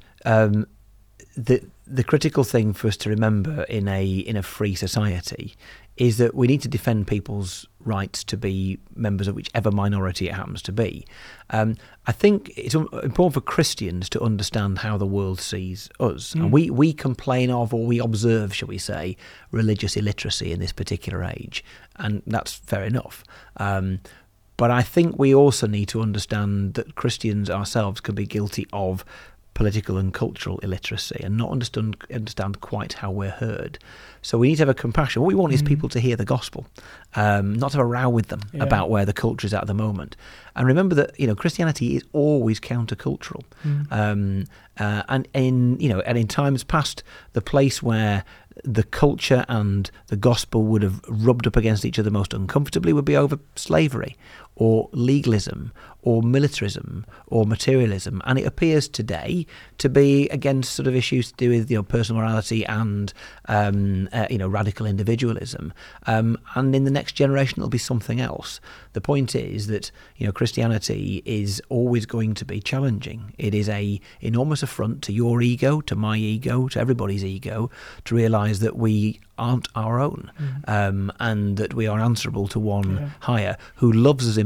the critical thing for us to remember in a free society is that we need to defend people's rights to be members of whichever minority it happens to be. I think it's important for Christians to understand how the world sees us. And we complain of, or we observe, shall we say, religious illiteracy in this particular age. And that's fair enough. But I think we also need to understand that Christians ourselves can be guilty of political and cultural illiteracy and not understand quite how we're heard. So we need to have a compassion. What we want is people to hear the gospel, not to have a row with them about where the culture is at the moment. And remember that, you know, Christianity is always countercultural. And in times past, the place where the culture and the gospel would have rubbed up against each other most uncomfortably would be over slavery or legalism or militarism or materialism. And it appears today to be against sort of issues to do with, you know, personal morality and radical individualism. And in the next generation it'll be something else. The point is that, you know, Christianity is always going to be challenging. It is a enormous affront to your ego, to my ego, to everybody's ego, to realise that we aren't our own, and that we are answerable to one higher, who loves us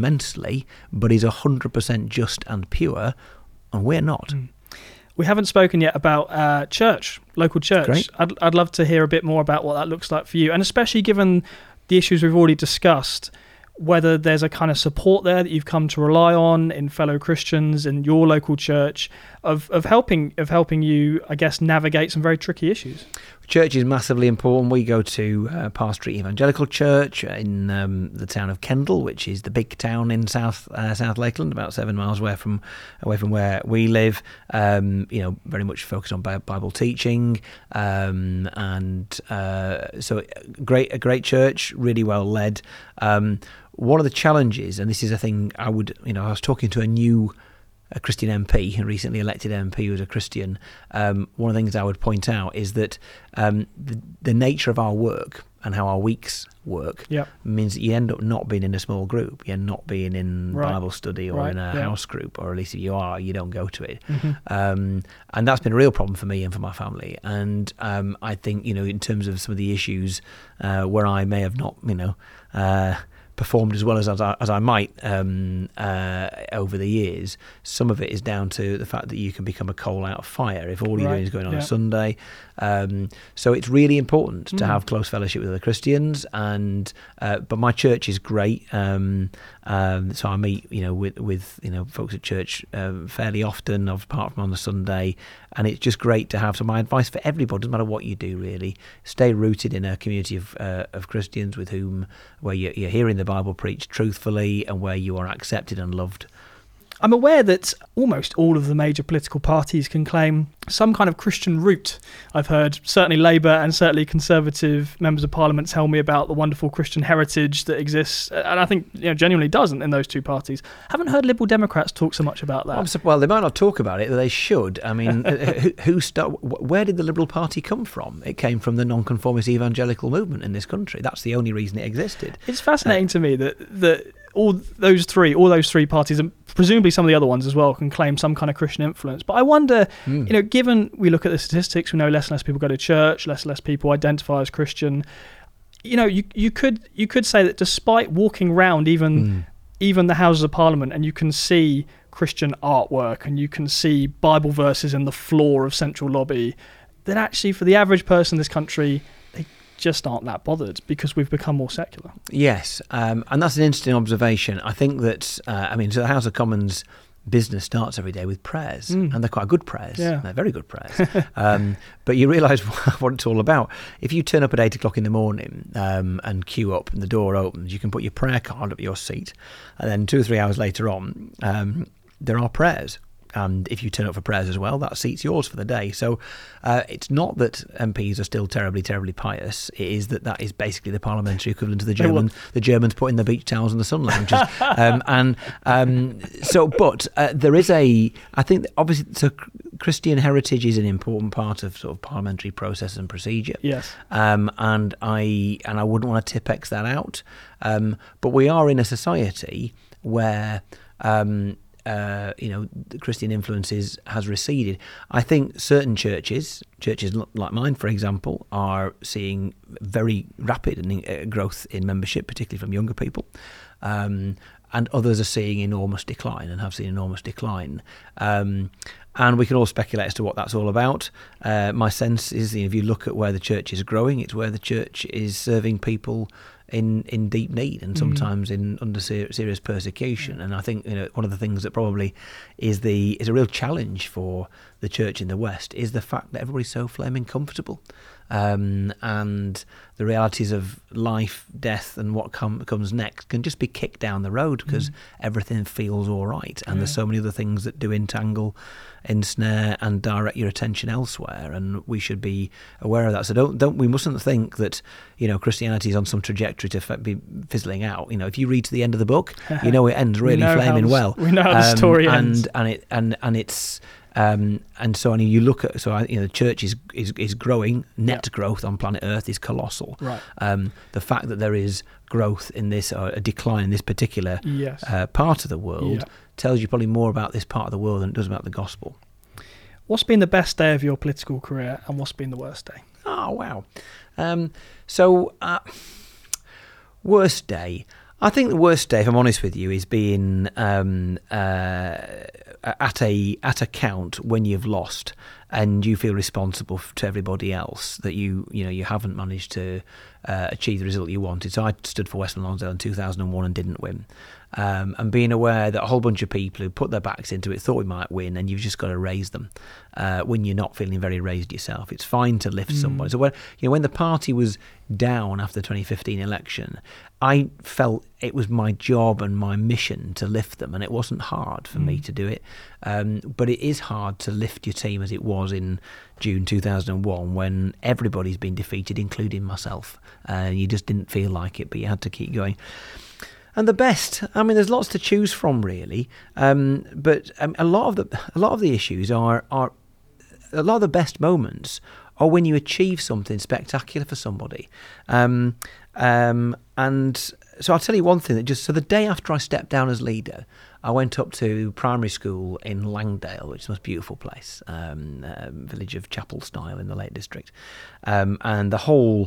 immensely, but is 100% just and pure, and we're not. We haven't spoken yet about church, local church. Great. I'd love to hear a bit more about what that looks like for you, and especially given the issues we've already discussed, whether there's a kind of support there that you've come to rely on in fellow Christians in your local church of helping you, I guess, navigate some very tricky issues. Church is massively important. We go to Parr Street Evangelical Church in the town of Kendal, which is the big town in South Lakeland, about 7 miles away from where we live. Very much focused on Bible teaching, and so a great church, really well led. One of the challenges, and this is a thing I was talking to a Christian MP, a recently elected MP who's a Christian. One of the things I would point out is that the nature of our work and how our weeks work means that you end up not being in a small group. You're not being in Bible study or in a house group, or at least if you are, you don't go to it. And that's been a real problem for me and for my family. And I think, in terms of some of the issues where I may have not, performed as well as I might over the years, some of it is down to the fact that you can become a coal out of fire if all you're doing is going on a Sunday. So it's really important to have close fellowship with other Christians, and but my church is great. So I meet with folks at church fairly often, apart from on a Sunday, and it's just great to have. So my advice for everybody, doesn't matter what you do really, stay rooted in a community of Christians where you're hearing the Bible preached truthfully and where you are accepted and loved. I'm aware that almost all of the major political parties can claim some kind of Christian root. I've heard certainly Labour and certainly Conservative members of Parliament tell me about the wonderful Christian heritage that exists, and I think genuinely doesn't in those two parties. Haven't heard Liberal Democrats talk so much about that. Well, they might not talk about it, but they should. I mean, where did the Liberal Party come from? It came from the nonconformist evangelical movement in this country. That's the only reason it existed. It's fascinating to me that all those three parties, and presumably some of the other ones as well, can claim some kind of Christian influence. But I wonder, given we look at the statistics, we know less and less people go to church, less and less people identify as Christian. You could say that despite walking around even the Houses of Parliament, and you can see Christian artwork and you can see Bible verses in the floor of Central Lobby, that actually for the average person in this country, just aren't that bothered because we've become more secular. Yes, and that's an interesting observation. I think that, so the House of Commons business starts every day with prayers, and they're quite good prayers. Yeah. They're very good prayers. But you realise what it's all about. If you turn up at 8 o'clock in the morning and queue up and the door opens, you can put your prayer card up your seat, and then 2 or 3 hours later on, there are prayers. And if you turn up for prayers as well, that seat's yours for the day. So it's not that MPs are still terribly, terribly pious. It is that is basically the parliamentary equivalent of the Germans putting the beach towels on the sun lounges. There is I think obviously, so Christian heritage is an important part of sort of parliamentary process and procedure. Yes. And I wouldn't want to Tipp-Ex that out. But we are in a society where the Christian influences has receded. I think certain churches like mine, for example, are seeing very rapid growth in membership, particularly from younger people. And others are seeing enormous decline and have seen enormous decline. And we can all speculate as to what that's all about. My sense is, if you look at where the church is growing, it's where the church is serving people in deep need and sometimes under serious persecution. And I think one of the things that probably is a real challenge for the church in the West is the fact that everybody's so flaming comfortable. And the realities of life, death, and what comes next can just be kicked down the road because everything feels all right. And there's so many other things that do entangle, ensnare, and direct your attention elsewhere. And we should be aware of that. So we mustn't think that Christianity is on some trajectory to be fizzling out. If you read to the end of the book, it ends really flaming well. We know how the story ends, and it's. And so, you look at the church is growing. Net growth on planet Earth is colossal. Right. The fact that there is growth in this, or a decline in this particular part of the world, tells you probably more about this part of the world than it does about the gospel. What's been the best day of your political career, and what's been the worst day? Oh wow! Worst day. I think the worst day, if I'm honest with you, is being at a count when you've lost and you feel responsible to everybody else that you haven't managed to achieve the result you wanted. So I stood for Western Lonsdale in 2001 and didn't win. And being aware that a whole bunch of people who put their backs into it thought we might win, and you've just got to raise them when you're not feeling very raised yourself. It's fine to lift somebody. So when the party was down after the 2015 election, I felt it was my job and my mission to lift them, and it wasn't hard for me to do it. But it is hard to lift your team as it was in June 2001 when everybody's been defeated, including myself. You just didn't feel like it, but you had to keep going. And the best, I mean, there's lots to choose from, really. But a lot of the issues are a lot of the best moments are when you achieve something spectacular for somebody. And so I'll tell you one thing so the day after I stepped down as leader, I went up to primary school in Langdale, which is the most beautiful place, village of Chapel style in the Lake District. And the whole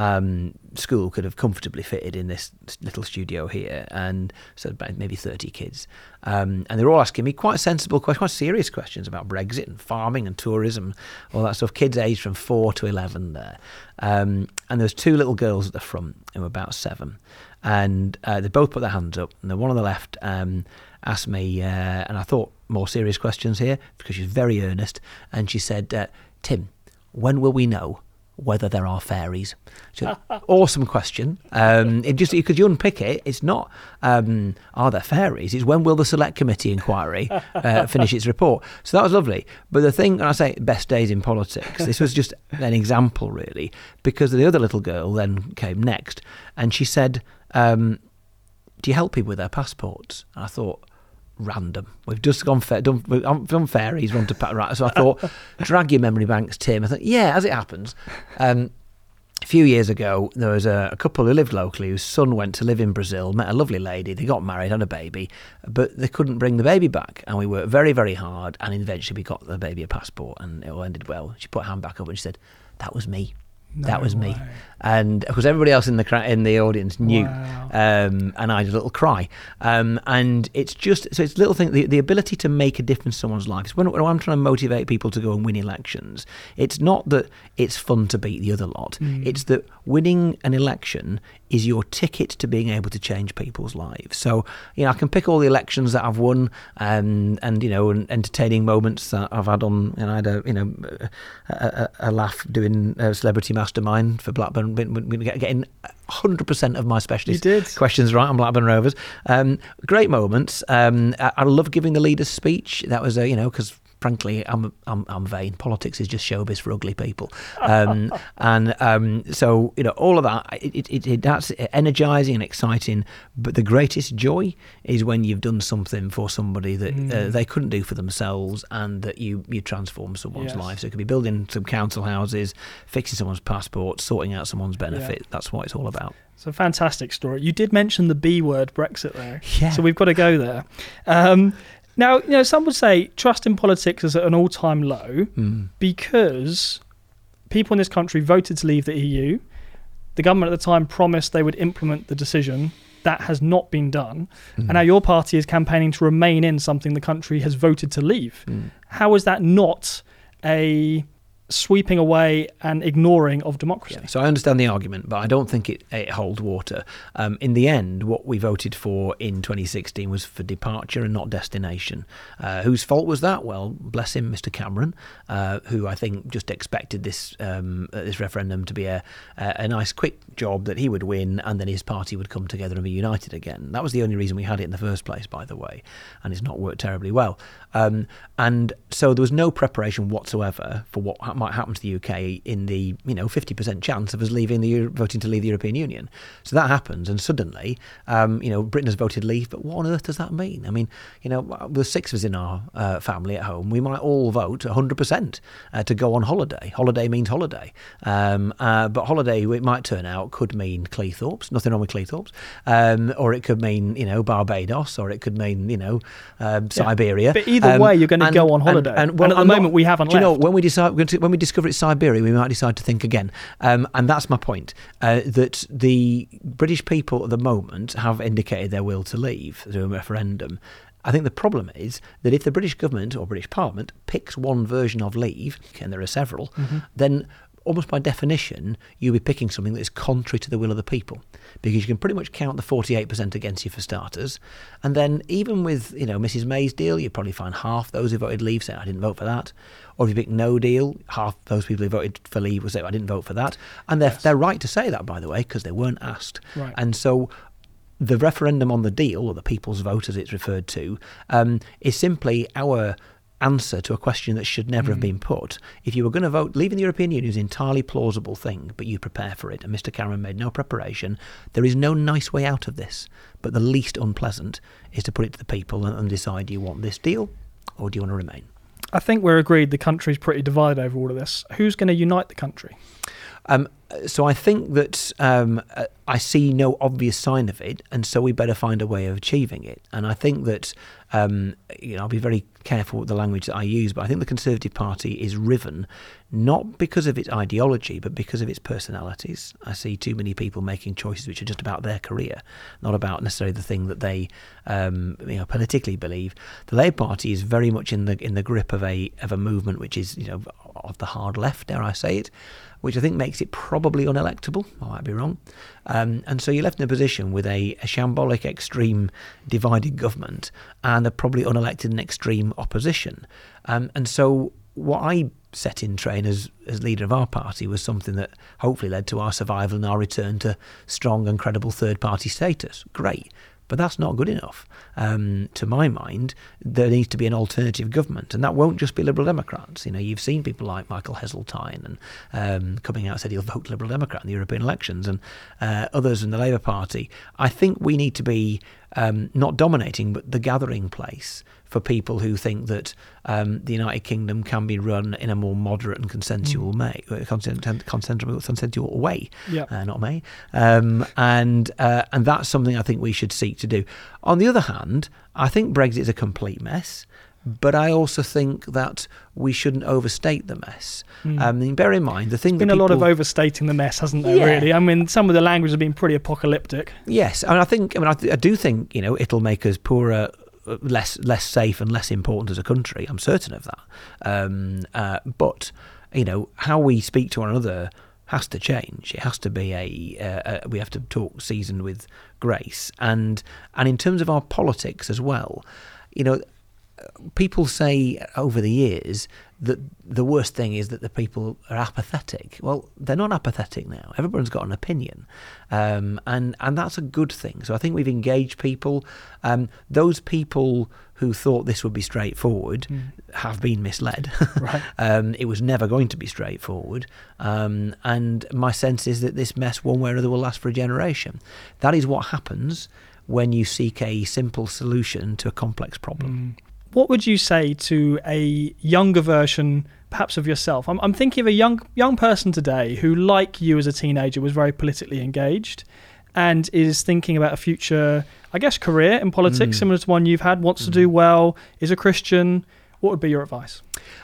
school could have comfortably fitted in this little studio here, and so about maybe 30 kids. And they were all asking me quite sensible questions, quite serious questions about Brexit and farming and tourism, all that stuff. Kids aged from 4 to 11 there. And there was 2 little girls at the front who were about 7. And they both put their hands up, and the one on the left asked me, and I thought more serious questions here because she's very earnest, and she said, Tim, when will we know whether there are fairies? Awesome question. It just because you unpick it, it's not are there fairies? It's when will the Select Committee inquiry finish its report? So that was lovely. But the thing, and I say best days in politics, this was just an example really, because the other little girl then came next, and she said, do you help people with their passports? And I thought, random. We've just done fairies, run to right. So I thought, drag your memory banks, Tim. I thought, yeah, as it happens. A few years ago, there was a couple who lived locally whose son went to live in Brazil, met a lovely lady, they got married, had a baby, but they couldn't bring the baby back. And we worked very, very hard, and eventually we got the baby a passport, and it all ended well. She put her hand back up and she said, that was me. That was me. And of course everybody else in the audience knew. Wow. And I had a little cry. And it's just, so it's little thing, the ability to make a difference in someone's life. When I'm trying to motivate people to go and win elections, it's not that it's fun to beat the other lot. It's that winning an election is your ticket to being able to change people's lives. So, I can pick all the elections that I've won, and entertaining moments that I've had on, and I had a laugh doing Celebrity Mastermind for Blackburn, getting 100% of my specialist questions right on Blackburn Rovers. Great moments. I love giving the leaders' speech. That was because frankly, I'm vain. Politics is just showbiz for ugly people, so all of that. That's energizing and exciting. But the greatest joy is when you've done something for somebody that they couldn't do for themselves, and that you transform someone's life. So it could be building some council houses, fixing someone's passport, sorting out someone's benefit. Yeah. That's what it's all about. It's a fantastic story. You did mention the B word, Brexit, there. Yeah. So we've got to go there. Now, some would say trust in politics is at an all-time low because people in this country voted to leave the EU. The government at the time promised they would implement the decision. That has not been done. And now your party is campaigning to remain in something the country has voted to leave. How is that not a sweeping away and ignoring of democracy? So I understand the argument, but I don't think it holds water. In the end, what we voted for in 2016 was for departure and not destination. Whose fault was that? Well, bless him, Mr. Cameron, who I think just expected this referendum to be a nice, quick job that he would win, and then his party would come together and be united again. That was the only reason we had it in the first place, by the way, and it's not worked terribly well. And so there was no preparation whatsoever for what might happen to the UK in the 50% chance of us voting to leave the European Union. So that happens, and suddenly Britain has voted leave. But what on earth does that mean? I mean, there's 6 of us in our family at home. We might all vote 100% to go on holiday. Holiday means holiday, but holiday, it might turn out, could mean Cleethorpes. Nothing wrong with Cleethorpes, or it could mean Barbados, or it could mean Siberia. But either way, you're going to go on holiday. And at the moment, we haven't left. When when we discover it's Siberia, we might decide to think again. And that's my point, that the British people at the moment have indicated their will to leave through a referendum. I think the problem is that if the British government or British Parliament picks one version of leave, and there are several, then almost by definition, you'll be picking something that is contrary to the will of the people, because you can pretty much count the 48% against you for starters. And then even with, Mrs May's deal, you probably find half those who voted leave saying, I didn't vote for that. Or if you pick no deal, half those people who voted for leave will say, I didn't vote for that. And they're right to say that, by the way, because they weren't asked. Right. And so the referendum on the deal, or the people's vote as it's referred to, is simply our answer to a question that should never have been put. If you were going to vote, leaving the European Union is an entirely plausible thing, but you prepare for it, and Mr Cameron made no preparation. There is no nice way out of this, but the least unpleasant is to put it to the people and decide, do you want this deal or do you want to remain? I think we're agreed the country's pretty divided over all of this. Who's going to unite the country? So I think that I see no obvious sign of it, and so we better find a way of achieving it. And I think that I'll be very careful with the language that I use, but I think the Conservative Party is riven not because of its ideology, but because of its personalities. I see too many people making choices which are just about their career, not about necessarily the thing that they politically believe. The Labour Party is very much in the grip of a movement which is of the hard left, dare I say it, which I think makes it probably unelectable. I might be wrong. And so you're left in a position with a shambolic, extreme, divided government and a probably unelected and extreme opposition. And so what I set in train as leader of our party was something that hopefully led to our survival and our return to strong and credible third-party status. Great. But that's not good enough. To my mind, there needs to be an alternative government, and that won't just be Liberal Democrats. You've seen people like Michael Heseltine and coming out said he'll vote Liberal Democrat in the European elections, and others in the Labour Party. I think we need to be not dominating, but the gathering place for people who think that the United Kingdom can be run in a more moderate and consensual consensual way. Not May. And that's something I think we should seek to do. On the other hand, I think Brexit is a complete mess, but I also think that we shouldn't overstate the mess. Bear in mind the thing. There's been a lot of overstating the mess, hasn't there? Yeah. Really, I mean, some of the language has been pretty apocalyptic. Yes, and I do think it'll make us poorer, less safe and less important as a country. I'm certain of that. But how we speak to one another has to change. It has to be we have to talk seasoned with grace, and in terms of our politics as well. People say over the years that the worst thing is that the people are apathetic. Well, they're not apathetic now. Everyone's got an opinion, and that's a good thing. So I think we've engaged people. Those people who thought this would be straightforward have been misled. Right. It was never going to be straightforward, and my sense is that this mess, one way or another, will last for a generation. That is what happens when you seek a simple solution to a complex problem. What would you say to a younger version, perhaps of yourself? I'm thinking of a young person today who, like you as a teenager, was very politically engaged and is thinking about a future, I guess, career in politics, similar to one you've had, wants to do well, is a Christian. What would be your advice?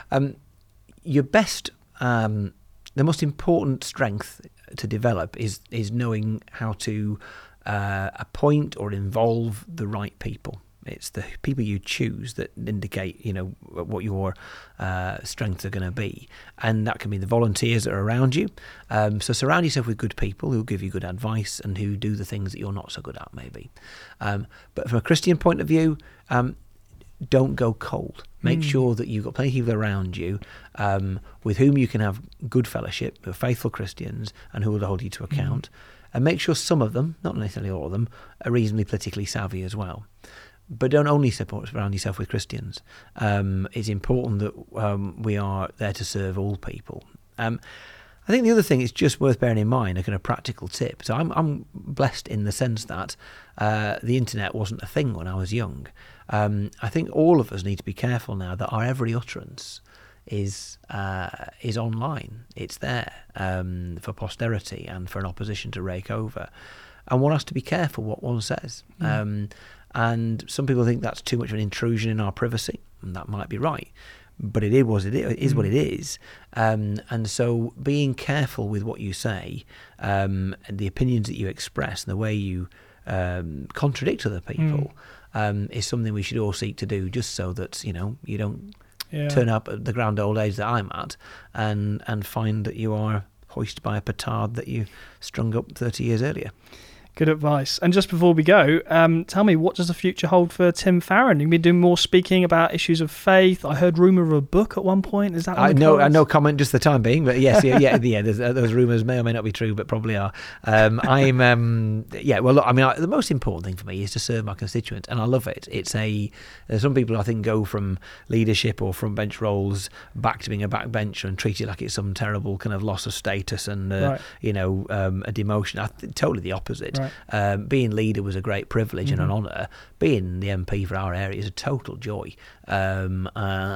Your best, the most important strength to develop is knowing how to appoint or involve the right people. It's the people you choose that indicate, what your strengths are going to be. And that can be the volunteers that are around you. So surround yourself with good people who give you good advice and who do the things that you're not so good at, maybe. But from a Christian point of view, don't go cold. Make sure that you've got plenty of people around you with whom you can have good fellowship, who are faithful Christians and who will hold you to account. And make sure some of them, not necessarily all of them, are reasonably politically savvy as well. But don't only surround yourself with Christians. It's important that we are there to serve all people. I think the other thing is just worth bearing in mind, a kind of practical tip. So I'm blessed in the sense that the internet wasn't a thing when I was young. I think all of us need to be careful now that our every utterance is online. It's there for posterity and for an opposition to rake over. And one has to be careful what one says. And some people think that's too much of an intrusion in our privacy, and that might be right. but it is what it is. What it is. And so being careful with what you say, and the opinions that you express, and the way you contradict other people, is something we should all seek to do, just so that you don't turn up at the grand old age that I'm at, and find that you are hoisted by a petard that you strung up 30 years earlier. Good advice. And just before we go, tell me, what does the future hold for Tim Farron? You've been doing more speaking about issues of faith. I heard rumour of a book at one point. Is that on the cards? No comment just the time being, but yes, yeah. Those rumours may or may not be true, but probably are. Well, look, the most important thing for me is to serve my constituents, and I love it. Some people, I think, go from leadership or front bench roles back to being a backbencher and treat it like it's some terrible kind of loss of status and a demotion. Totally the opposite. Right. Being leader was a great privilege and an honour. Being the MP for our area is a total joy. So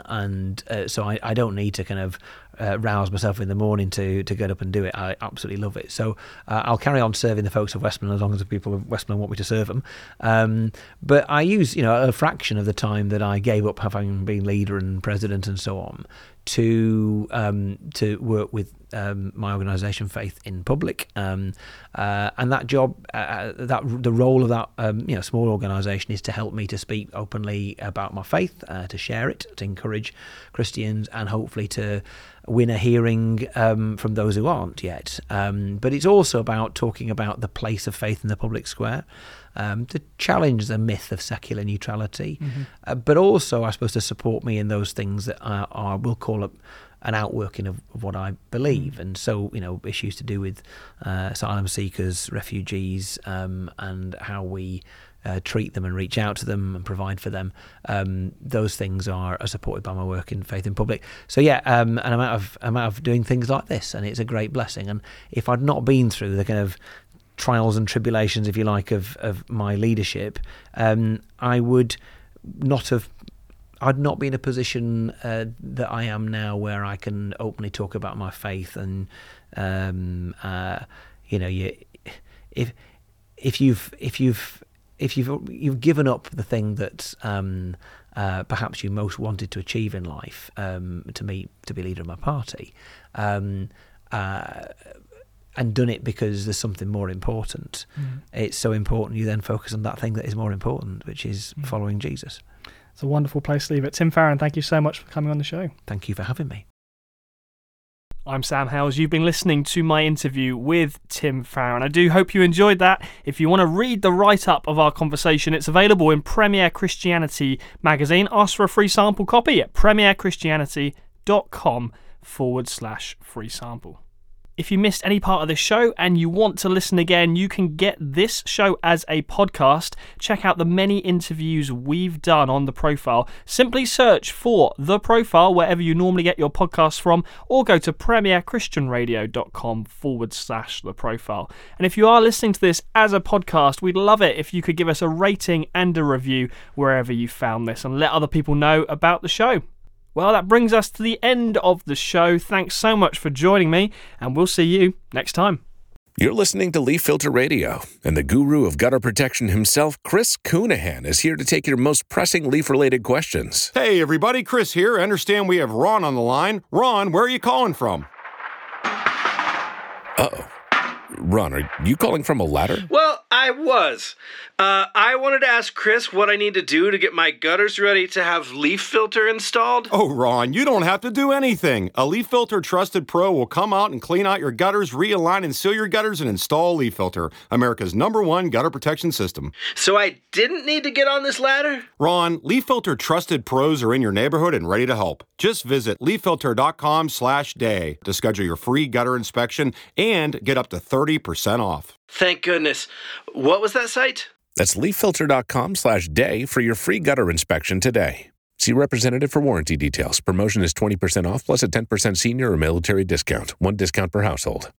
I don't need to kind of rouse myself in the morning to get up and do it. I absolutely love it. So I'll carry on serving the folks of Westmorland as long as the people of Westmorland want me to serve them. But I use a fraction of the time that I gave up having been leader and president and so on to work with my organisation, Faith in Public, and that job, the role of that small organisation is to help me to speak openly about my faith, to share it, to encourage Christians, and hopefully to win a hearing from those who aren't yet. But it's also about talking about the place of faith in the public square, to challenge the myth of secular neutrality, but also, I suppose, to support me in those things that we'll call an outworking of what I believe. And so, issues to do with asylum seekers, refugees, and how we treat them and reach out to them and provide for them. Those things are supported by my work in Faith in Public. So and I'm out of doing things like this, and it's a great blessing. And if I'd not been through the kind of trials and tribulations, if you like, of my leadership, I would not have. I'd not be in a position that I am now, where I can openly talk about my faith. And if you've given up the thing that perhaps you most wanted to achieve in life, to be leader of my party, and done it because there's something more important, it's so important you then focus on that thing that is more important, which is following Jesus. It's a wonderful place to leave it. Tim Farron, thank you so much for coming on the show. Thank you for having me. I'm Sam Hales. You've been listening to my interview with Tim Farron. I do hope you enjoyed that. If you want to read the write-up of our conversation, it's available in Premier Christianity magazine. Ask for a free sample copy at premierchristianity.com/free sample. If you missed any part of this show and you want to listen again, you can get this show as a podcast. Check out the many interviews we've done on The Profile. Simply search for The Profile wherever you normally get your podcasts from, or go to premierchristianradio.com/The Profile. And if you are listening to this as a podcast, we'd love it if you could give us a rating and a review wherever you found this, and let other people know about the show. Well, that brings us to the end of the show. Thanks so much for joining me, and we'll see you next time. You're listening to Leaf Filter Radio, and the guru of gutter protection himself, Chris Coonahan, is here to take your most pressing leaf-related questions. Hey, everybody, Chris here. I understand we have Ron on the line. Ron, where are you calling from? Uh-oh. Ron, are you calling from a ladder? Well, I was. I wanted to ask Chris what I need to do to get my gutters ready to have Leaf Filter installed. Oh, Ron, you don't have to do anything. A Leaf Filter Trusted Pro will come out and clean out your gutters, realign and seal your gutters, and install Leaf Filter, America's #1 gutter protection system. So I didn't need to get on this ladder? Ron, Leaf Filter Trusted Pros are in your neighborhood and ready to help. Just visit leaffilter.com/day to schedule your free gutter inspection and get up to 30% off. Thank goodness. What was that site? That's leaffilter.com/day for your free gutter inspection today. See representative for warranty details. Promotion is 20% off plus a 10% senior or military discount. One discount per household.